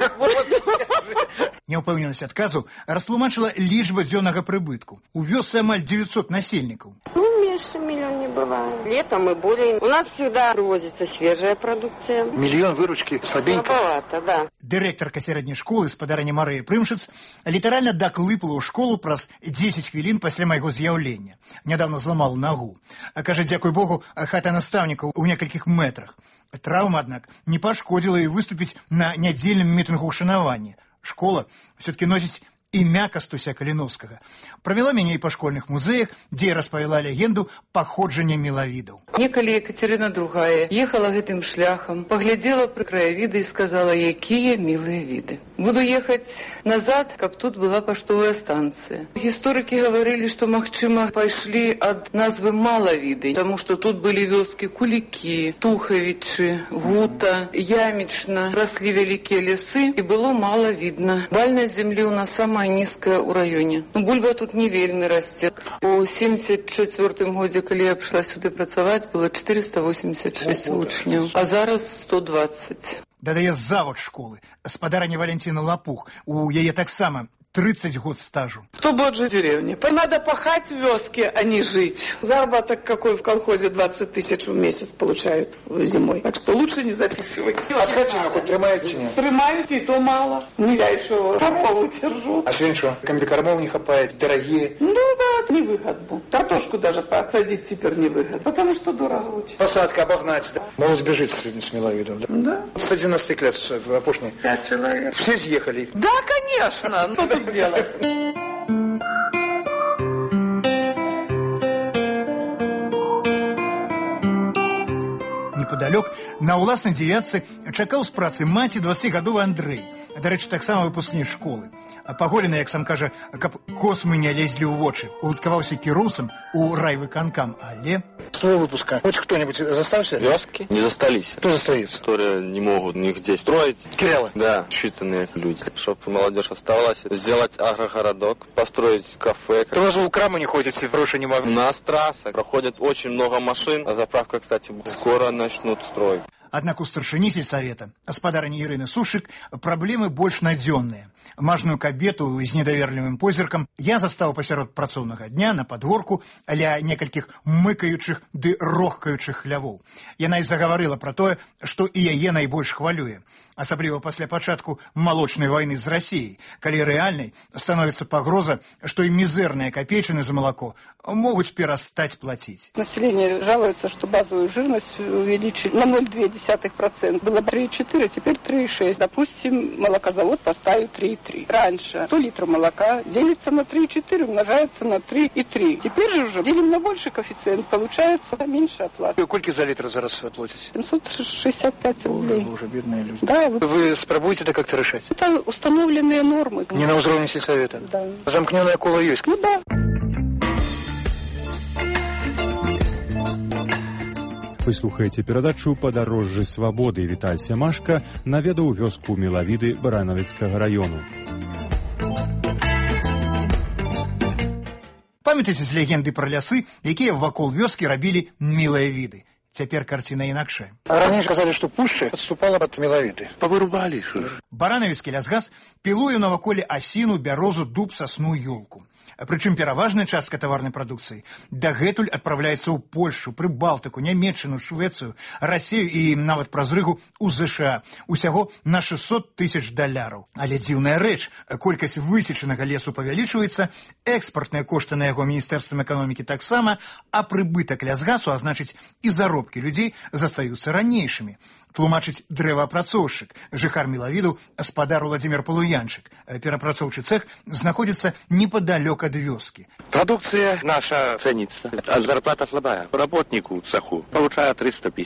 Speaker 16: Няўпэўненасць адказу растлумачыла лічба дзённага прыбытку. У вёсцы амаль 900 насельнікаў.
Speaker 18: Ну, меньше миллиона не бывает. Летом и более. У нас всегда привозится свежая продукция.
Speaker 17: Миллион выручки слабенько.
Speaker 18: Слабовато, да.
Speaker 16: Дырэктарка сярэдняй школы спадарыня Марыя Прымшыц літаральна даклыпала ў школу праз 10 хвілін пасля майго з'яўлення. Нядаўна зламала нагу. А кажа, дзякуй Богу, хата настаўнікаў у некалькіх метрах. Траўма, аднак, не пашкодзіла і выступіць на нядзельным мітынгу ўшанавання. Школа ўсё-таки носіць імя Кастуся Каліноўскага. Правяла мяне і па школьных музеях, дзе я распавяла легенду паходжання мілавідаў.
Speaker 19: Некалі Екатерина II ехала гэтым шляхам, паглядзела пры краявіды і сказала, якія мілыя віды. Буду ехаць назад, каб тут была паштовая станцыя. Гісторыкі гаварылі, што, магчыма, пайшлі ад назвы Малавіды, таму што тут былі вёскі Кулікі, Тухавічы, Гута, Ямічна, раслі вялікія лясы і было мала видно. Бальнасць зямлі ў нас самая нізкая ў раёне. Бульба тут не вельмі расце. У 74 годзе, калі я прыйшла сюды працаваць, было 486 вучняў, а зараз 120.
Speaker 16: Дадае завод школы, спадарыня Валентина Лапух. У яе таксама 30 год стажу.
Speaker 19: Кто будет жить в деревне? Надо пахать в вёске, а не жить. Заработок какой в колхозе 20 тысяч в месяц получают зимой. Так что лучше не записывать.
Speaker 17: А скотину хоть тримаете?
Speaker 19: Тримают, и то мало. Не я еще корову держу.
Speaker 17: А свинчу? Комбикормов не хапает, дорогие.
Speaker 19: Ну да, невыгодно. Картошку даже посадить теперь невыгодно, потому что дорого очень.
Speaker 17: Посадка обогнать. Может сбежить с миловидом, да?
Speaker 19: Да.
Speaker 17: С 11 лет в опушне.
Speaker 19: 5 человек.
Speaker 17: Все съехали.
Speaker 19: Да, конечно. Что тут делать?
Speaker 16: Непадалёк на ўласнай дзевятцы чакаў з працы маці 20-гадовы Андрэй, дарэчы, таксама выпускнік школы. А паголены, як сам кажа, каб космы не лезлі ў вочы, уладкаваўся кіроўцам у райвыканкам, але...
Speaker 17: С твоего выпуска хоть кто-нибудь застался?
Speaker 20: Вёски не застались.
Speaker 17: Кто застается?
Speaker 20: Которые не могут нигде строить.
Speaker 17: Кириллы?
Speaker 20: Да, считанные люди. Чтобы молодежь оставалась, сделать агрогородок, построить кафе.
Speaker 17: Тоже у крама не ходите, вруши не могу.
Speaker 20: У нас трасса, проходит очень много машин, а заправка, кстати, скоро начнут строить.
Speaker 16: Аднак у старшыні сельсавета, гаспадарыні Ірыны Сушык, праблемы больш надзённыя. Мажную кабету з недаверлівым позіркам я застаў пасярод працоўнага дня на падворку ля некалькіх мыкаючых ды рохкаючых хлявоў. Яна і загаварыла пра тое, што і яе найбольш хвалюе. Асабліва пасля пачатку малочнай вайны з Расіяй, калі рэальнай становіцца пагроза, што і мізэрныя капейчыны за молоко могуць перастаць плаціць.
Speaker 5: Население жалуется, что базовую жирность увеличили на 0,2%. Было 3,4, теперь 3,6. Допустим, молокозавод поставит 3,3. Раньше 100 литров молока делится на 3,4, умножается на 3,3. Теперь же уже делим на больший коэффициент, получается меньше оплаты.
Speaker 6: Сколько за литр зараз платите?
Speaker 5: 765 рублей.
Speaker 6: Вы уже бедные люди.
Speaker 5: Да.
Speaker 6: Вы спробуете это как-то решать?
Speaker 5: Это установленные нормы.
Speaker 6: Не на уровне сельсовета?
Speaker 5: Да.
Speaker 6: Замкненное коло есть?
Speaker 5: Ну да.
Speaker 1: Вы слухаеце перадачу «Падарожжы свабоды». Віталь Сямашка наведаў вёску Мелавіды Баранавіцкага раёну.
Speaker 16: Памятаеце з легенды пра лясы, якія вакол вёскі рабілі мілыя віды? Цяпер карціна інакшая.
Speaker 6: Раней сказали, што пушча адступала ад Мелавіды. Павырубалі.
Speaker 16: Баранавіцкі лясгас пілуе наваколе асіну, бярозу, дуб, сасну, ёлку. Прычым пераважная частка таварнай прадукцыі дагэтуль адпраўляецца ў Польшу, Прыбалтыку, Нямецчыну, Швецыю, Расію і нават праз Рыгу ў ЗША. Усяго на 600 тысяч даляраў. Але дзіўная рэч, колькасць высечанага лесу павялічваецца, экспартныя кошты на яго міністэрствам эканомікі таксама, а прыбытак лясгасу, а значыць і заробкі людзей застаюцца ранейшымі. Тлумачыць дрэваапрацоўшчык, жыхар Мелавіду, гаспадар Владимир Полуянчык. Перапрацоўчы цех знаходзіцца непадалёк ад вёскі.
Speaker 17: Продукция наша ценится, а зарплата слабая. Работнику цеху получает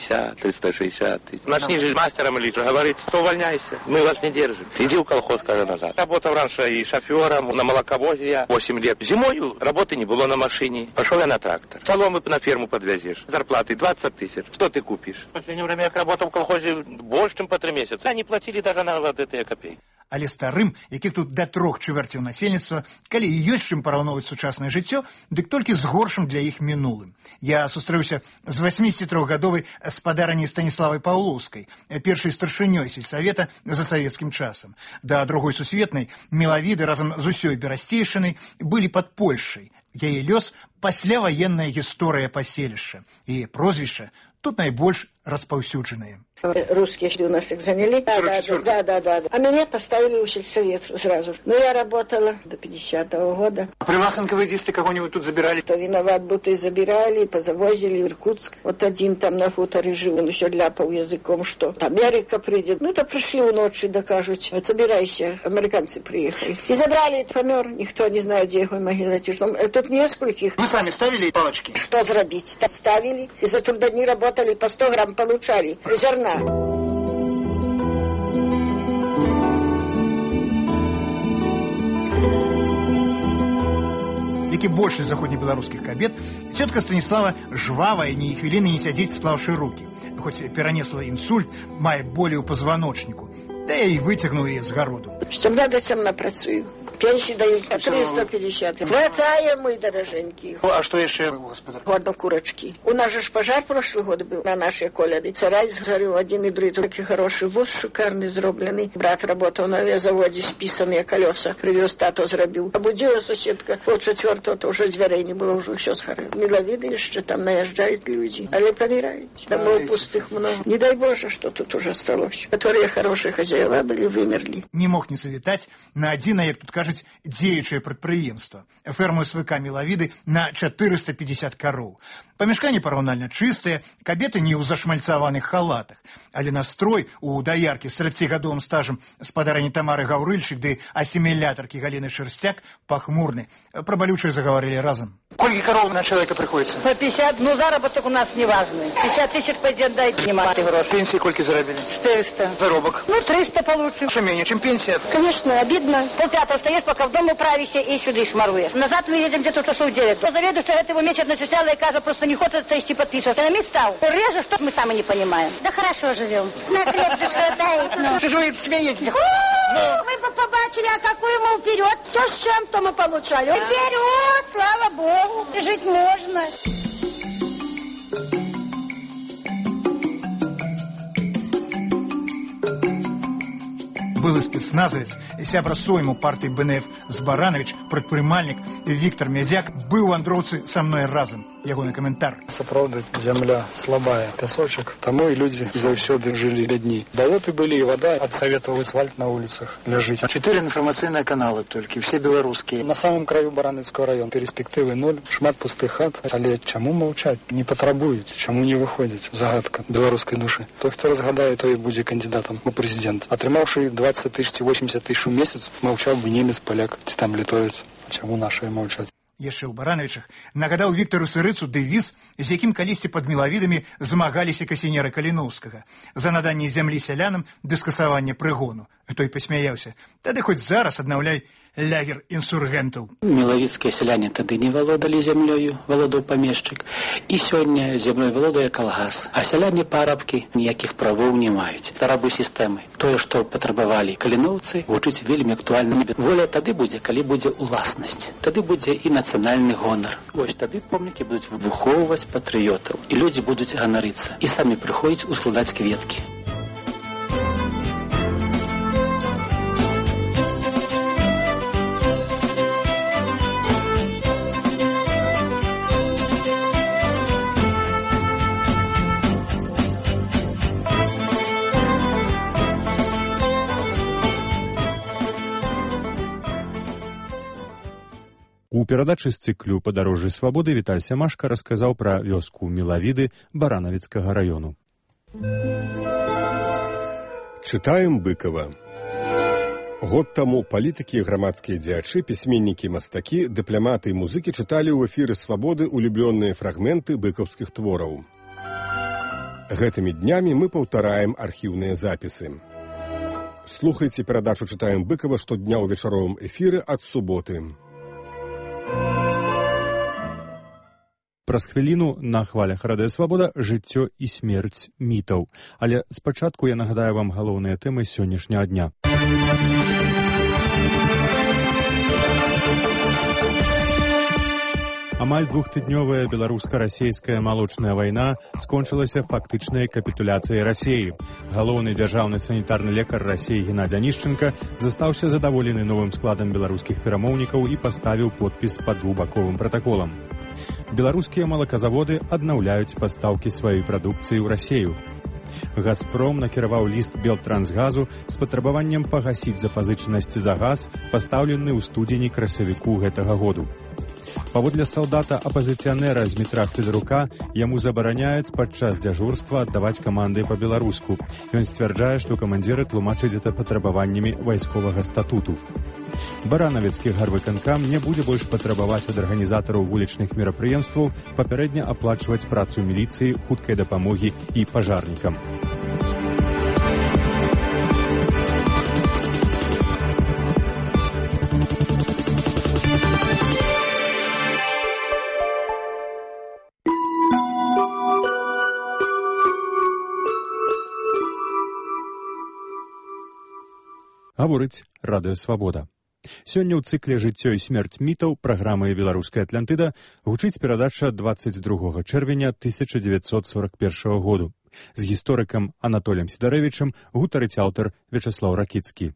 Speaker 17: 350-360 тысяч. Начни же мастером или говорит, что увольняйся, мы вас не держим. Иди в колхоз, скажи назад. Работал раньше и шофером на молоковозе я 8 лет. Зимою работы не было на машине. Пошел я на трактор. Соломы на ферму подвезешь. Зарплаты 20 тысяч. Что ты купишь? В последнее время я работал в колхозе больше, чем по 3 месяца. Они платили даже на вот эти копейки.
Speaker 16: Але старым, якіх тут да 3 чвэрцяў насельніцтва, калі і ёсць чым параўноўваць сучаснае жыццё, дык толькі з горшым для іх мінулым. Я сустрэўся з 83-гадовай гаспадарыняй Станіславай Паўлоўскай, першай старшынёй сельсавета за савецкім часам. Да другой сусветнай Мелавіды разам з усёй берасцейшынай былі пад Польшай. Яе лёс пасляваенная гісторыя паселішча. Яе прозвішча тут найбольш распаўсюджаныя.
Speaker 18: Русские у нас их заняли. Да. А меня поставили в сельсовет сразу. Но я работала до 50-го года.
Speaker 6: А при вас НКВДисты кого-нибудь тут забирали?
Speaker 18: Кто виноват, будто и забирали, позавозили в Иркутск. Вот один там на хуторе жил, он еще ляпал языком, что Америка придет. Ну, то пришли в ночь и докажут. Вот собирайся, американцы приехали. И забрали, помер, никто не знает, где его могила. Тут нескольких.
Speaker 6: Вы сами ставили палочки?
Speaker 18: Что зробить? Ставили. И за трудодни работали, по 100 грамм получали. Зерна.
Speaker 16: Як і большасць заходнебеларускіх кабет, цётка Станіслава жвавая, ні хвіліны не сядзіць, склаўшы рукі. Хоць перанесла інсульт, мае болі ў пазваночніку. Да я і выцягнуў яе з гароду.
Speaker 18: Цемна да цемна працую. Пенсии дают 350. Хватаем мы, дороженькие.
Speaker 6: А что еще, господа?
Speaker 18: Ладно, курочки. У нас же пожар прошлый год был на нашей коляде. Сарай сгорел один и другой. Такой хороший воз шикарный, зробленный. Брат работал на авиазаводе, списанные колеса. Привез, тато зробил. Побудила соседка. Пол-4, то уже дверей не было, уже все сгорело. Миловиды еще там наезжают люди. Але помирают. Домов пустых много. Не дай Боже, что тут уже осталось. Которые хорошие хозяева были, вымерли.
Speaker 16: Не мог не завітаць на адзінае, як тут кажуць, дзеючае прадпрыемства. Ферму СВК Мелавіды на 450 кароў. Памяшканне параўнальна чыстае, кабеты не ў зашмальцаваных халатах, але настрой у даяркі з 30-гадовым стажам спадарыні Тамары Гаўрыльчык ды асімілятаркі Галіны Шерстяк пахмурны. Пра балючае заговорили разом.
Speaker 6: Сколько коров на человека приходится?
Speaker 18: По 50, ну заработок у нас не важный. 50 тысяч пойдет, дайте не маты грош.
Speaker 6: Пенсии сколько заробили?
Speaker 18: 400.
Speaker 6: Заробок?
Speaker 18: Ну 300 получим.
Speaker 6: Что менее, чем пенсия?
Speaker 18: Конечно, обидно. Полпятого встаешь, пока в дом управишься и сюда шмаруешь. Назад мы едем где-то часов 9. По заведу, что этого месяца начисляла и кажа, просто не хочет идти подписывать. А на мест стал. Реже, что мы сами не понимаем. Да хорошо живем. На хлеб же хватает.
Speaker 6: Что же вы смеетесь?
Speaker 18: Вы бы побачили, а какую мы вперед. То с чем, то мы получали. Вперед, слава Богу. Жить можно.
Speaker 16: Былы спецназовец и сябра сойму партии БНФ Збаранович, предпринимальник Виктор Медяк был в Андроўцы со мной разом. Ягоны коментар.
Speaker 3: Сапраўды, земля слабая, пясочек, тому и люди заўсёды жили бедней. Болоты были и вода, отсоветовал асфальт на улицах лежить.
Speaker 6: 4 информационные каналы только, все белорусские.
Speaker 3: На самом краю Барановского района перспективы 0, шмат пустых хат. Але чему молчать? Не потребуют, чему не выходит? Загадка белорусской души. Тот, кто разгадает, то и будет кандидатом у президента. Отрымавший 20 тысяч, 80 тысяч в месяц, молчал бы немец, поляк, там литовец. Чему наши молчать?
Speaker 16: Яшчэ ў Барановичах нагадаў Віктору Сырыцу дэвіз, з якім калісьці пад Мілавідамі змагаліся касінеры Каліноўскага за наданне зямлі сялянам ды скасаванне прыгону. Той пасмяяўся. Тады хоць зараз аднаўляй лагер інсургентаў.
Speaker 2: Мілавіцкія сяляне тады не валодалі зямлёю, валодаў памешчык, і сёння зямлёй валодае калгас. А сяляне парабкі ніякіх правоў не маюць. Рабы сістэмы. Тое, што патрабавалі каліноўцы, гучыць вельмі актуальна. Воля тады будзе, калі будзе уласнасць. Тады будзе і нацыянальны гонар. Вось тады помнікі будуць выхоўваць патрыётаў, і людзі будуць ганарыцца, і самі прыходзяць ускладаць кветкі.
Speaker 1: У перадачы з цыклю «Падарожжы свабоды» Віталь Сямашка расказаў пра вёску Мілавіды Баранавіцкага раёну.
Speaker 8: Чытаем Быкова. Год таму палітыкі, грамадскія дзеячы, пісьменнікі, мастакі, дыпламаты і музыкі чыталі ў эфіры свабоды улюблёныя фрагменты быкаўскіх твораў. Гэтымі днямі мы паўтараем архіўныя запісы. Слухайце перадачу «Чытаем Быкова» штодня ў вечаровым эфіры ад суботы.
Speaker 1: Праз хвіліну на хвалях Радыё Свабода жыццё і смерць мітаў. Але спачатку я нагадаю вам галоўныя тэмы сённяшняга дня. Амаль двухтыднёвая беларуска-расейская малочная вайна скончылася фактычнай капітуляцыяй Расіі. Галоўны дзяржаўны санітарны лекар Расіі Геннадзь Анішченка застаўся задаволены новым складам беларускіх перамоўнікаў і паставіў подпіс пад двухбаковым пратаколам. Беларускія малаказаводы аднаўляюць пастаўкі сваёй прадукцыі ў Расію. «Газпром» накіраваў ліст Белтрансгазу з патрабаваннем пагасіць запазычанасці за газ, пастаўлены ў студзені-красавіку гэтага году. Паводле салдата апазіцыянера Змітра Федарука, яму забараняюць падчас дзяжурства аддаваць каманды па-беларуску. Ён сцвярджае, што камандзіры тлумачаць гэта патрабаваннямі вайсковага статуту. Баранавіцкі гарвыканкам не будзе больш патрабаваць ад арганізатараў вулічных мерапрыемстваў папярэдне аплачваць працу міліцыі, хуткай дапамогі і пажарнікам. Гаворыць Радыё Свабода. Сёння ў цыкле «Жыццё і смерць мітаў» праграмы «Беларуская Атлантыда» гучыць перадача 22 чэрвеня 1941 году. З гісторыкам Анатоліем Сідарэвічам гутарыць аўтар Вячаслаў Ракіцкі.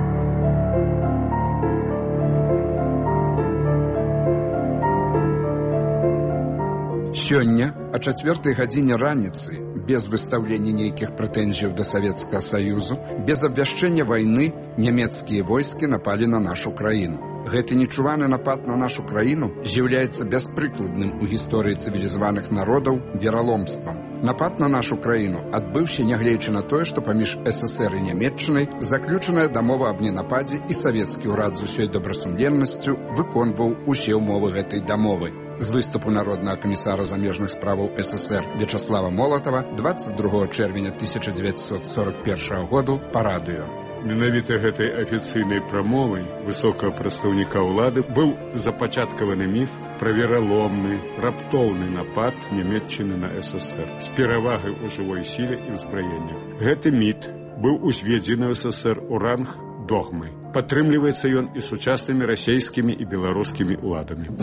Speaker 27: Сёння о 4 гадзіне раніцы, без выстаўлення нейкіх прэтэнзіяў да Савецкага Саюзу, без абвяшчэння вайны, нямецкія войскі напалі на нашу краіну. Гэты нечуваны напад на нашу краіну з'яўляецца бяспрыкладным у гісторыі цывілізаваных народаў вераломствам. Напад на нашу краіну адбыўся, нягледзячы на тое, што паміж ССР і Нямецчынай заключаная дамова аб ненападзе, і савецкі ўрад з усёй добрасумленнасцю выконваў усе ўмовы гэтай дамовы. З выступу народнага камісара замежных справаў ССР Вячаслава Молатава 22 чэрвеня 1941 году па радыё.
Speaker 21: Менавіта гэтай афіцыйнай прамовай высокага прадстаўніка ўлады быў запачаткаваны міф пра вераломны, раптоўны напад Нямецчыны на ССР з перавагай у жывой сіле і ўзбраеннях. Гэты міт быў узведзены ў ССР у ранг догмы. Падтрымліваецца ён і сучаснымі расійскімі і беларускімі ўладамі.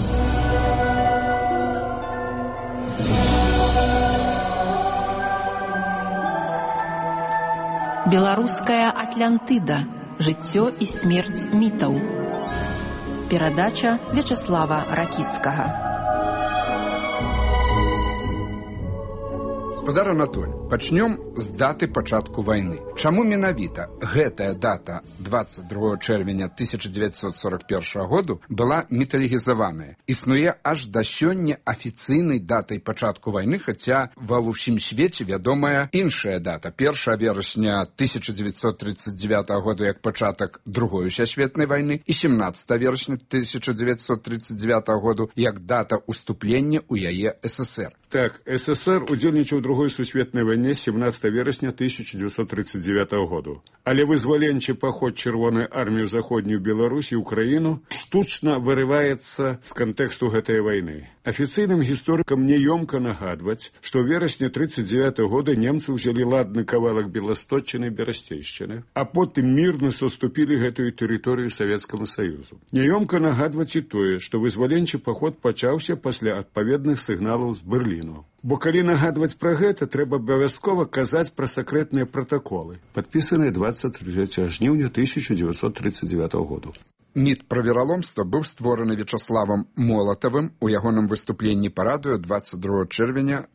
Speaker 28: Беларуская Атлантыда. Жыццё і смерць мітаў. Перадача Вячаслава Ракіцкага.
Speaker 27: Гаспадар Анатоль, пачнём з даты пачатку вайны. Чаму менавіта гэтая дата 22 чэрвеня 1941 году была міталігізаваная? Існуе аж да сёння афіцыйнай датай пачатку вайны, хаця ва ўсім свеце вядомая іншая дата. 1 верасня 1939 году як пачатак Другой сусветнай вайны і 17 верасня 1939 году як дата уступлення ў яе СССР.
Speaker 21: Так, СССР удзельнічаў у Другой сусветнай вайне 17 верасня 1939 году. Але вызваленчы паход Чырвонай арміі ў заходнюю Беларусь і Украіну штучна вырываецца з кантэксту гэтай вайны. Афіцыйным гісторыкам няёмка нагадваць, што ў верасні 1939 года немцы ўзялі ладны кавалак Беласточчыны і Берасцейшчыны, а потым мірна саступілі гэтую тэрыторыю Савецкаму Саюзу. Няёмка нагадваць і тое, што вызваленчы паход пачаўся пасля адпаведных сігналаў з Берліну. Бо калі нагадваць пра гэта, трэба абавязкова казаць пра сакрэтныя пратаколы, падпісаныя 23 жніўня 1939 году.
Speaker 27: Міт пра вераломства быў створаны Вячаславам Молатавым у ягоным выступленні па радыё 22 чэрвеня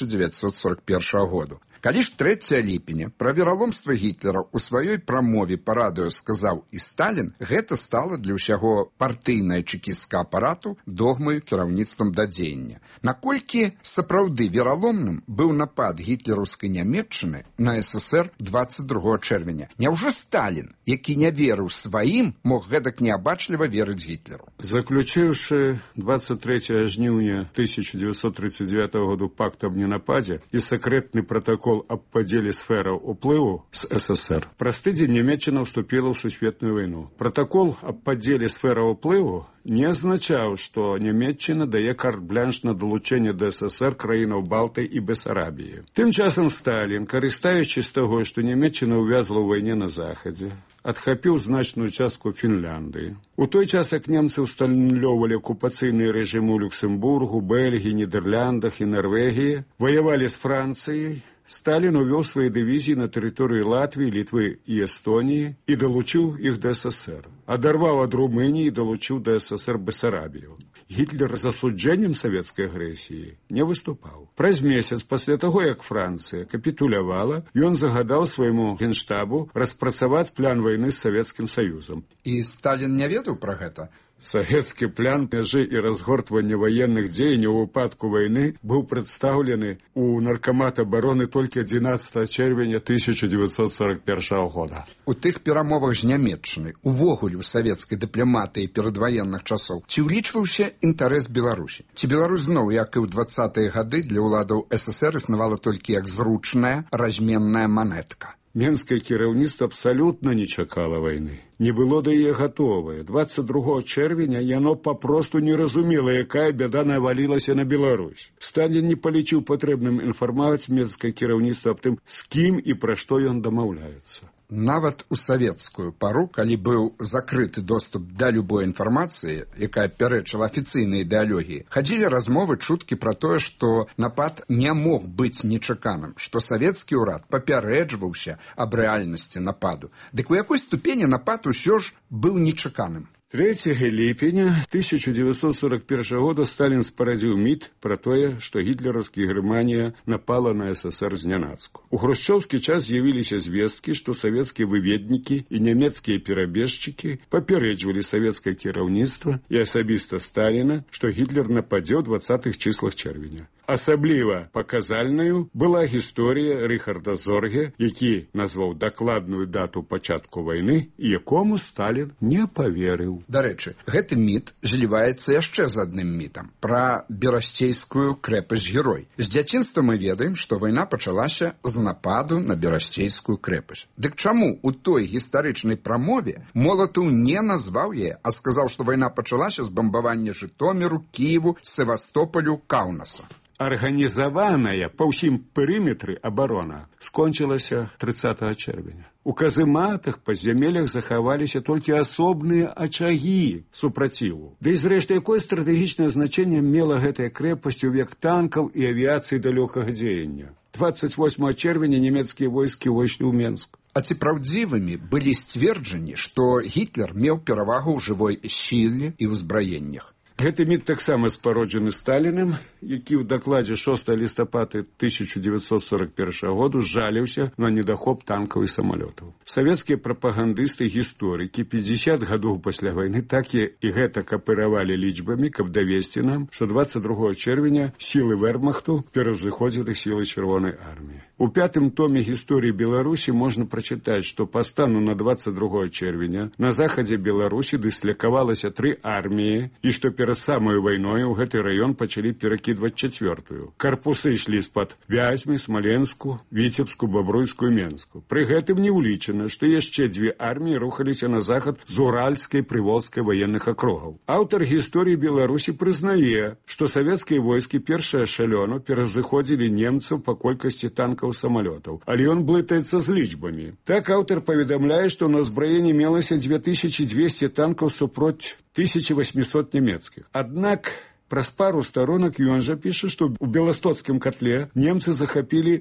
Speaker 27: 1941 году. Калі ж 3 ліпеня пра вераломства Гітлера ў сваёй прамове па радыё сказаў і Сталін, гэта стала для ўсяго партыйнае чэкісцкага апарату догмаю кіраўніцтвам да дзеяння. Наколькі сапраўды вераломным быў напад гітлераўскай Нямецчыны на СССР 22 чэрвеня? Няўжо Сталін, які не верыў сваім, мог гэтак неабачліва верыць Гітлеру?
Speaker 21: Заключыўшы 23 жніўня 1939 году пакт аб ненападзе і сакрэтны пратакол аб падзеле сфераў уплыву з СССР, праз тыдзень Нямецчына ўступіла ў сусветную вайну. Пратакол аб падзеле сфераў уплыву не азначаў, што Нямецчына дае карт-блянш на далучэнне да СССР краінаў Балтай і Бесарабіі. Тым часам Сталін, карыстаючыся з таго, што Нямецчына ўвязла ў вайне на захадзе, адхапіў значную частку Фінляндыі. У той час, як немцы ўсталювалі акупацыйныя рэжымы ў Люксембургу, Бельгіі, Нідэрляндах і Нарвегіі, ваявалі з Францыяй, Сталін увёў свае дывізіі на тэрыторыі Латвіі, Літвы і Эстоніі і далучыў іх да СССР. Адарваў ад Румыніі і далучыў да СССР Бесарабію. Гітлер з асуджэннем савецкай агрэсіі не выступаў. Праз месяц пасля таго, як Францыя капітулявала, ён загадаў свайму генштабу распрацаваць план вайны з Савецкім Саюзам.
Speaker 27: І Сталін не ведаў пра гэта?
Speaker 21: Савецкі план мяжы і разгортвання ваенных дзеянняў у выпадку вайны быў прадстаўлены ў Наркамат абароны толькі 11 чэрвеня 1941 года.
Speaker 27: У тых перамовах з Нямецчынай, увогуле ў савецкай дыпламатыі перадваенных часоў, ці ўлічваўся інтарэс Беларусі? Ці Беларусь зноў, як і ў 20-е гады, для ўладаў СССР існавала толькі як зручная разменная манетка?
Speaker 21: Менскае кіраўніцтва абсалютна не чакала вайны. Не было да яе гатовае. 22 чэрвеня яно папросту не разумела, якая бяда навалілася на Беларусь. Сталін не палічыў патрэбным інфармаваць менскае кіраўніцтва аб тым, з кім і пра што ён дамаўляецца.
Speaker 27: Нават у савецкую пару, калі быў закрыты доступ да любой інфармацыі, якая пярэчыла афіцыйнай ідэалогіі, хадзілі размовы, чуткі пра тое, што напад не мог быць нечаканым, што савецкі ўрад папярэджваўся аб рэальнасці нападу. Дык у якой ступені напад усё ж быў нечаканым?
Speaker 21: 3 ліпеня 1941 года Сталін спарадзіў міт пра тое, што гітлераўскі Германія напала на СССР знянацку. У хрушчоўскі час з'явіліся звесткі, што савецкія выведнікі і нямецкія перабежчыкі папярэджвалі савецкае кіраўніцтва і асабіста Сталіна, што Гітлер нападзе ў 20-х числах чэрвеня. Асабліва паказальнаю была гісторыя Рыхарда Зорге, які назваў дакладную дату пачатку вайны, якому Сталін не паверыў.
Speaker 27: Дарэчы, гэты міт зліваецца яшчэ з адным мітам пра Берасцейскую крэпасць-герой. З дзяцінства мы ведаем, што вайна пачалася з нападу на Берасцейскую крэпасць. Дык чаму у той гістарычнай прамове Молатаў не назваў яе, а сказаў, што вайна пачалася з бамбавання Жытоміру, Кіеву, Севастополю, Каўнаса?
Speaker 21: Арганізаваная па ўсім перыметры абарона скончылася 30 чэрвеня. У казематах па зямелях захаваліся толькі асобныя ачагі супраціву. Ды і зрэшты, якое стратэгічнае значэнне мела гэтая крэпасць у век танкаў і авіяцыі далёкага дзеяння? 28 чэрвеня нямецкія войскі ўвайшлі ў Менск.
Speaker 27: А ці праўдзівымі былі сцверджанні, што Гітлер меў перавагу ў жывой сіле і ўзбраеннях?
Speaker 21: Гэты міт таксама спароджаны Сталінам, які ў дакладзе 6 лістапада 1941 году жаліўся на недахоп танкаў і самалётаў. Савецкія прапагандысты, гісторыкі 50 гадоў пасля вайны так і гэтак аперавалі лічбамі, каб давесці нам, што 22 чэрвеня сілы Вермахту пераўзыходзілі сілы Чырвонай арміі. У 5-м томе гісторыі Беларусі можна прачытаць, што па стану на 22 чэрвеня на захадзе Беларусі дыслякавалася 3 арміі і што перад самой вайной у гэты раён пачалі перакідваць 4-ю. Карпусы ішлі з-пад Вязьмы, Смаленску, Віцебску, Бабруйскую, Менску. Пры гэтым не ўлічана, што яшчэ 2 арміі рухаліся на захад з Уральскай, Прыволжскай ваенных акругаў. Аўтар гісторыі Беларусі прызнае, што савецкія войскі першага эшалёну пераўзыходзілі немцаў па колькасці танкаў самолетов, але он блытается с лічбамі. Так аўтар паведамляе, што на ўзбраенні мелася 2200 танкаў супроць 1800 нямецкіх. Аднак праз пару сторонок ён жа піша, што ў Беластоцкім котле немцы захапілі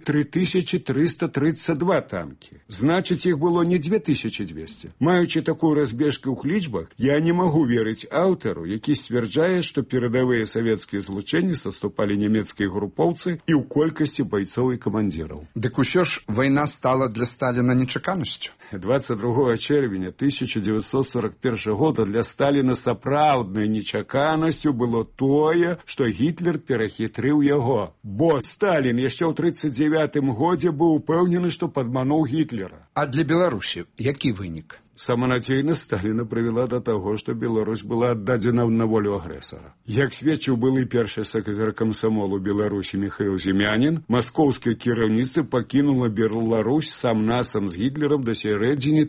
Speaker 21: 3332 танкі. Значыць, іх было не 2200. Маючы такую разбежку ў лічбах, я не магу верыць аўтару, які сцвярджае, што перадавыя савецкія злучэнні саступалі нямецкія групоўцы і ў колькасці байцоў і камандзіраў.
Speaker 27: Дык усё ж вайна стала для Сталіна нечаканасцю.
Speaker 21: 22 чэрвеня 1941 года для Сталіна сапраўднай нечаканасцю было тое, што Гітлер перахітрыў яго. Бо Сталін яшчэ ў 1939 годзе быў упэўнены, што падмануў Гітлера.
Speaker 27: А для Беларусі які вынік?
Speaker 21: Саманадзейнасць Сталіна прывяла да таго, што Беларусь была аддадзена на волю агрэсара. Як сведчыў былы першы сакратар камсамолу Беларусі Міхаіл Зімянін, маскоўскае кіраўніцтва пакінула Беларусь сам-насам з Гітлерам да сярэдзіны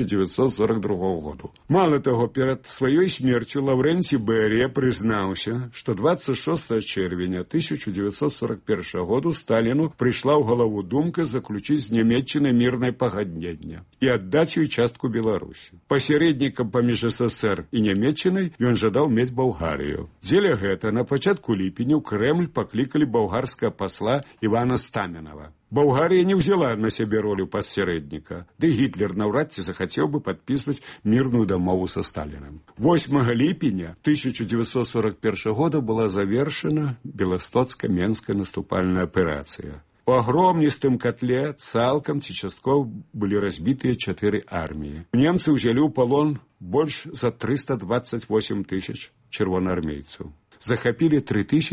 Speaker 21: 1942 году. Мала таго, перад сваёй смерцю Лаўрэнці Берыя прызнаўся, што 26 чэрвеня 1941 году Сталіну прыйшла ў галаву думка заключыць з Нямецчынай мірнае пагадненне і аддаць ёй частку Беларусі. Пасярэднікам паміж СССР і Нямецчынай ён жадаў мець Балгарыю. Дзеля гэта на пачатку ліпеня ў Крэмль паклікалі балгарскага пасла Івана Стаменава. Балгарыя не ўзяла на сябе ролю пасярэдніка, ды Гітлер наўрад ці захацеў бы падпісваць мірную дамову са Сталінам. 8 ліпеня 1941 года была завершана Беластоцка-Менская наступальная аперацыя. У агромністым котле цалкам ці часткова былі разбітыя 4 арміі. Немцы ўзялі ў палон больш за 328 тысяч чырвонаармейцаў. Захапілі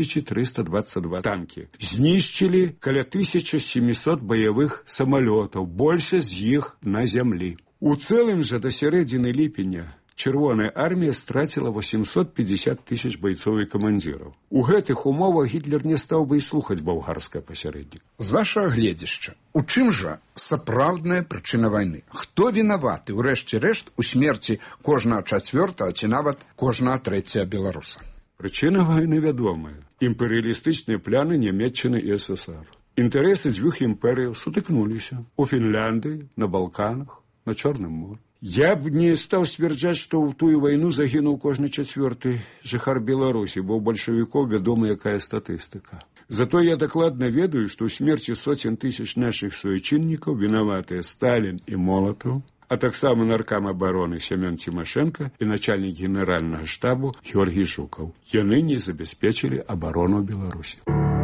Speaker 21: 3322 танкі. Знішчылі каля 1700 баявых самалётаў, большасць з іх на зямлі. У цэлым жа да сярэдзіны ліпеня Чырвоная армія страціла 850 тысяч байцоў і камандзіраў. У гэтых умовах Гітлер не стаў бы і слухаць балгарскае пасярэднік.
Speaker 27: З вашага гледзяшча, у чым жа сапраўдная прычына вайны? Хто вінаваты, у рэшце рэшт, у смерці кожнага 4-го ці нават кожнага 3-го беларуса?
Speaker 21: Прычына вайны вядомая. Імперыялістычныя пляны Нямецчыны і СССР. Інтарэсы дзвюх імперыяў сутыкнуліся. У Фінляндыі, на Балканах, на Чорным моры. Я б не стаў сцвярджаць, што ў тую вайну загінуў кожны 4-ы жыхар Беларусі, бо ў бальшавікоў вядома якая статыстыка. Зато я дакладна ведаю, што ў смерці сотен тысяч нашых суайчыннікаў вінаватыя Сталін і Молатаў, а таксама наркам абароны Семён Цімашэнка і начальнік генеральнага штабу Георгій Жукаў. Яны не забяспечылі абарону Беларусі.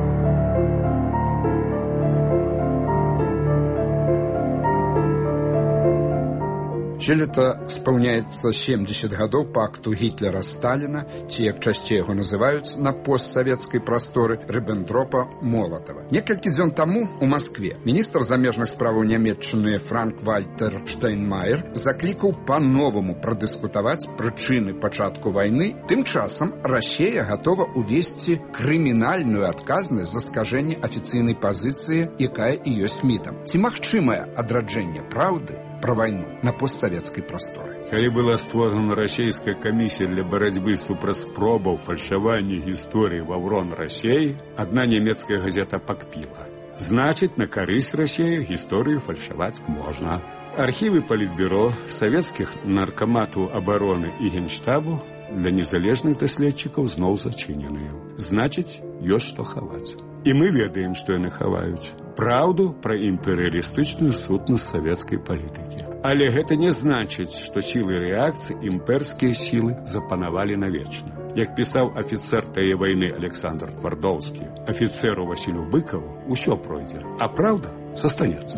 Speaker 27: Сёлета спаўняецца 70 гадоў пакту Гітлера-Сталіна, ці, як часцей яго называюць на постсавецкай прасторы, Рыббентропа-Молатава. Некалькі дзён таму у Маскве міністр замежных справаў Нямецчыны Франк-Вальтер Штайнмаер заклікаў па-новаму прадыскутаваць прычыны пачатку вайны. Тым часам Расія гатова ўвесці крымінальную адказнасць за скажэнне афіцыйнай пазіцыі, якая і ёсць мітам. Ці магчымае адраджэнне праўды пра вайну на постсавецкай прасторы?
Speaker 21: Калі была створана расійская камісія для барацьбы супраць спробаў фальшавання гісторыі «Ваврон Расіі», адна нямецкая газета пакпіла. Значыць, на карысць Расіі гісторыю фальшаваць можна. Архівы Палітбюро, савецкіх наркаматаў абароны і генштабу для незалежных даследчыкаў зноў зачыненыя. Значыць, ёсць што хаваць. І мы ведаем, што яны хаваюць. праўду пра імперыялістычную сутнасць савецкай палітыкі. Але гэта не значыць, што сілы рэакцыі імперскія сілы запанавалі навечна. Як пісаў афіцэр тае вайны Александр Твардоўскі, афіцэру Васілю Быкаву ўсё пройдзе, а праўда застанецца.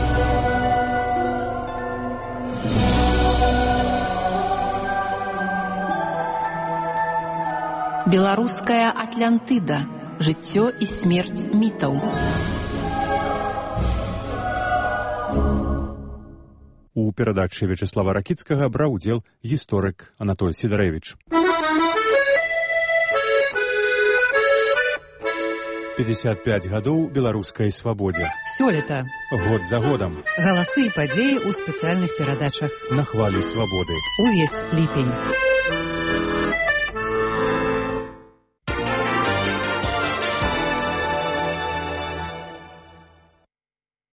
Speaker 28: Беларуская Атлантыда. Жыццё і смерць мітаў.
Speaker 1: У перадачы Вячеслава Ракіцкага браў удзел гісторык Анатоль Сідарэвіч. 55 гадоў беларускай свабодзе.
Speaker 4: Сёлета.
Speaker 1: Год за годам.
Speaker 4: Галасы і падзеі ў спецыяльных перадачах.
Speaker 1: На хвалі свабоды.
Speaker 4: Увесь ліпень.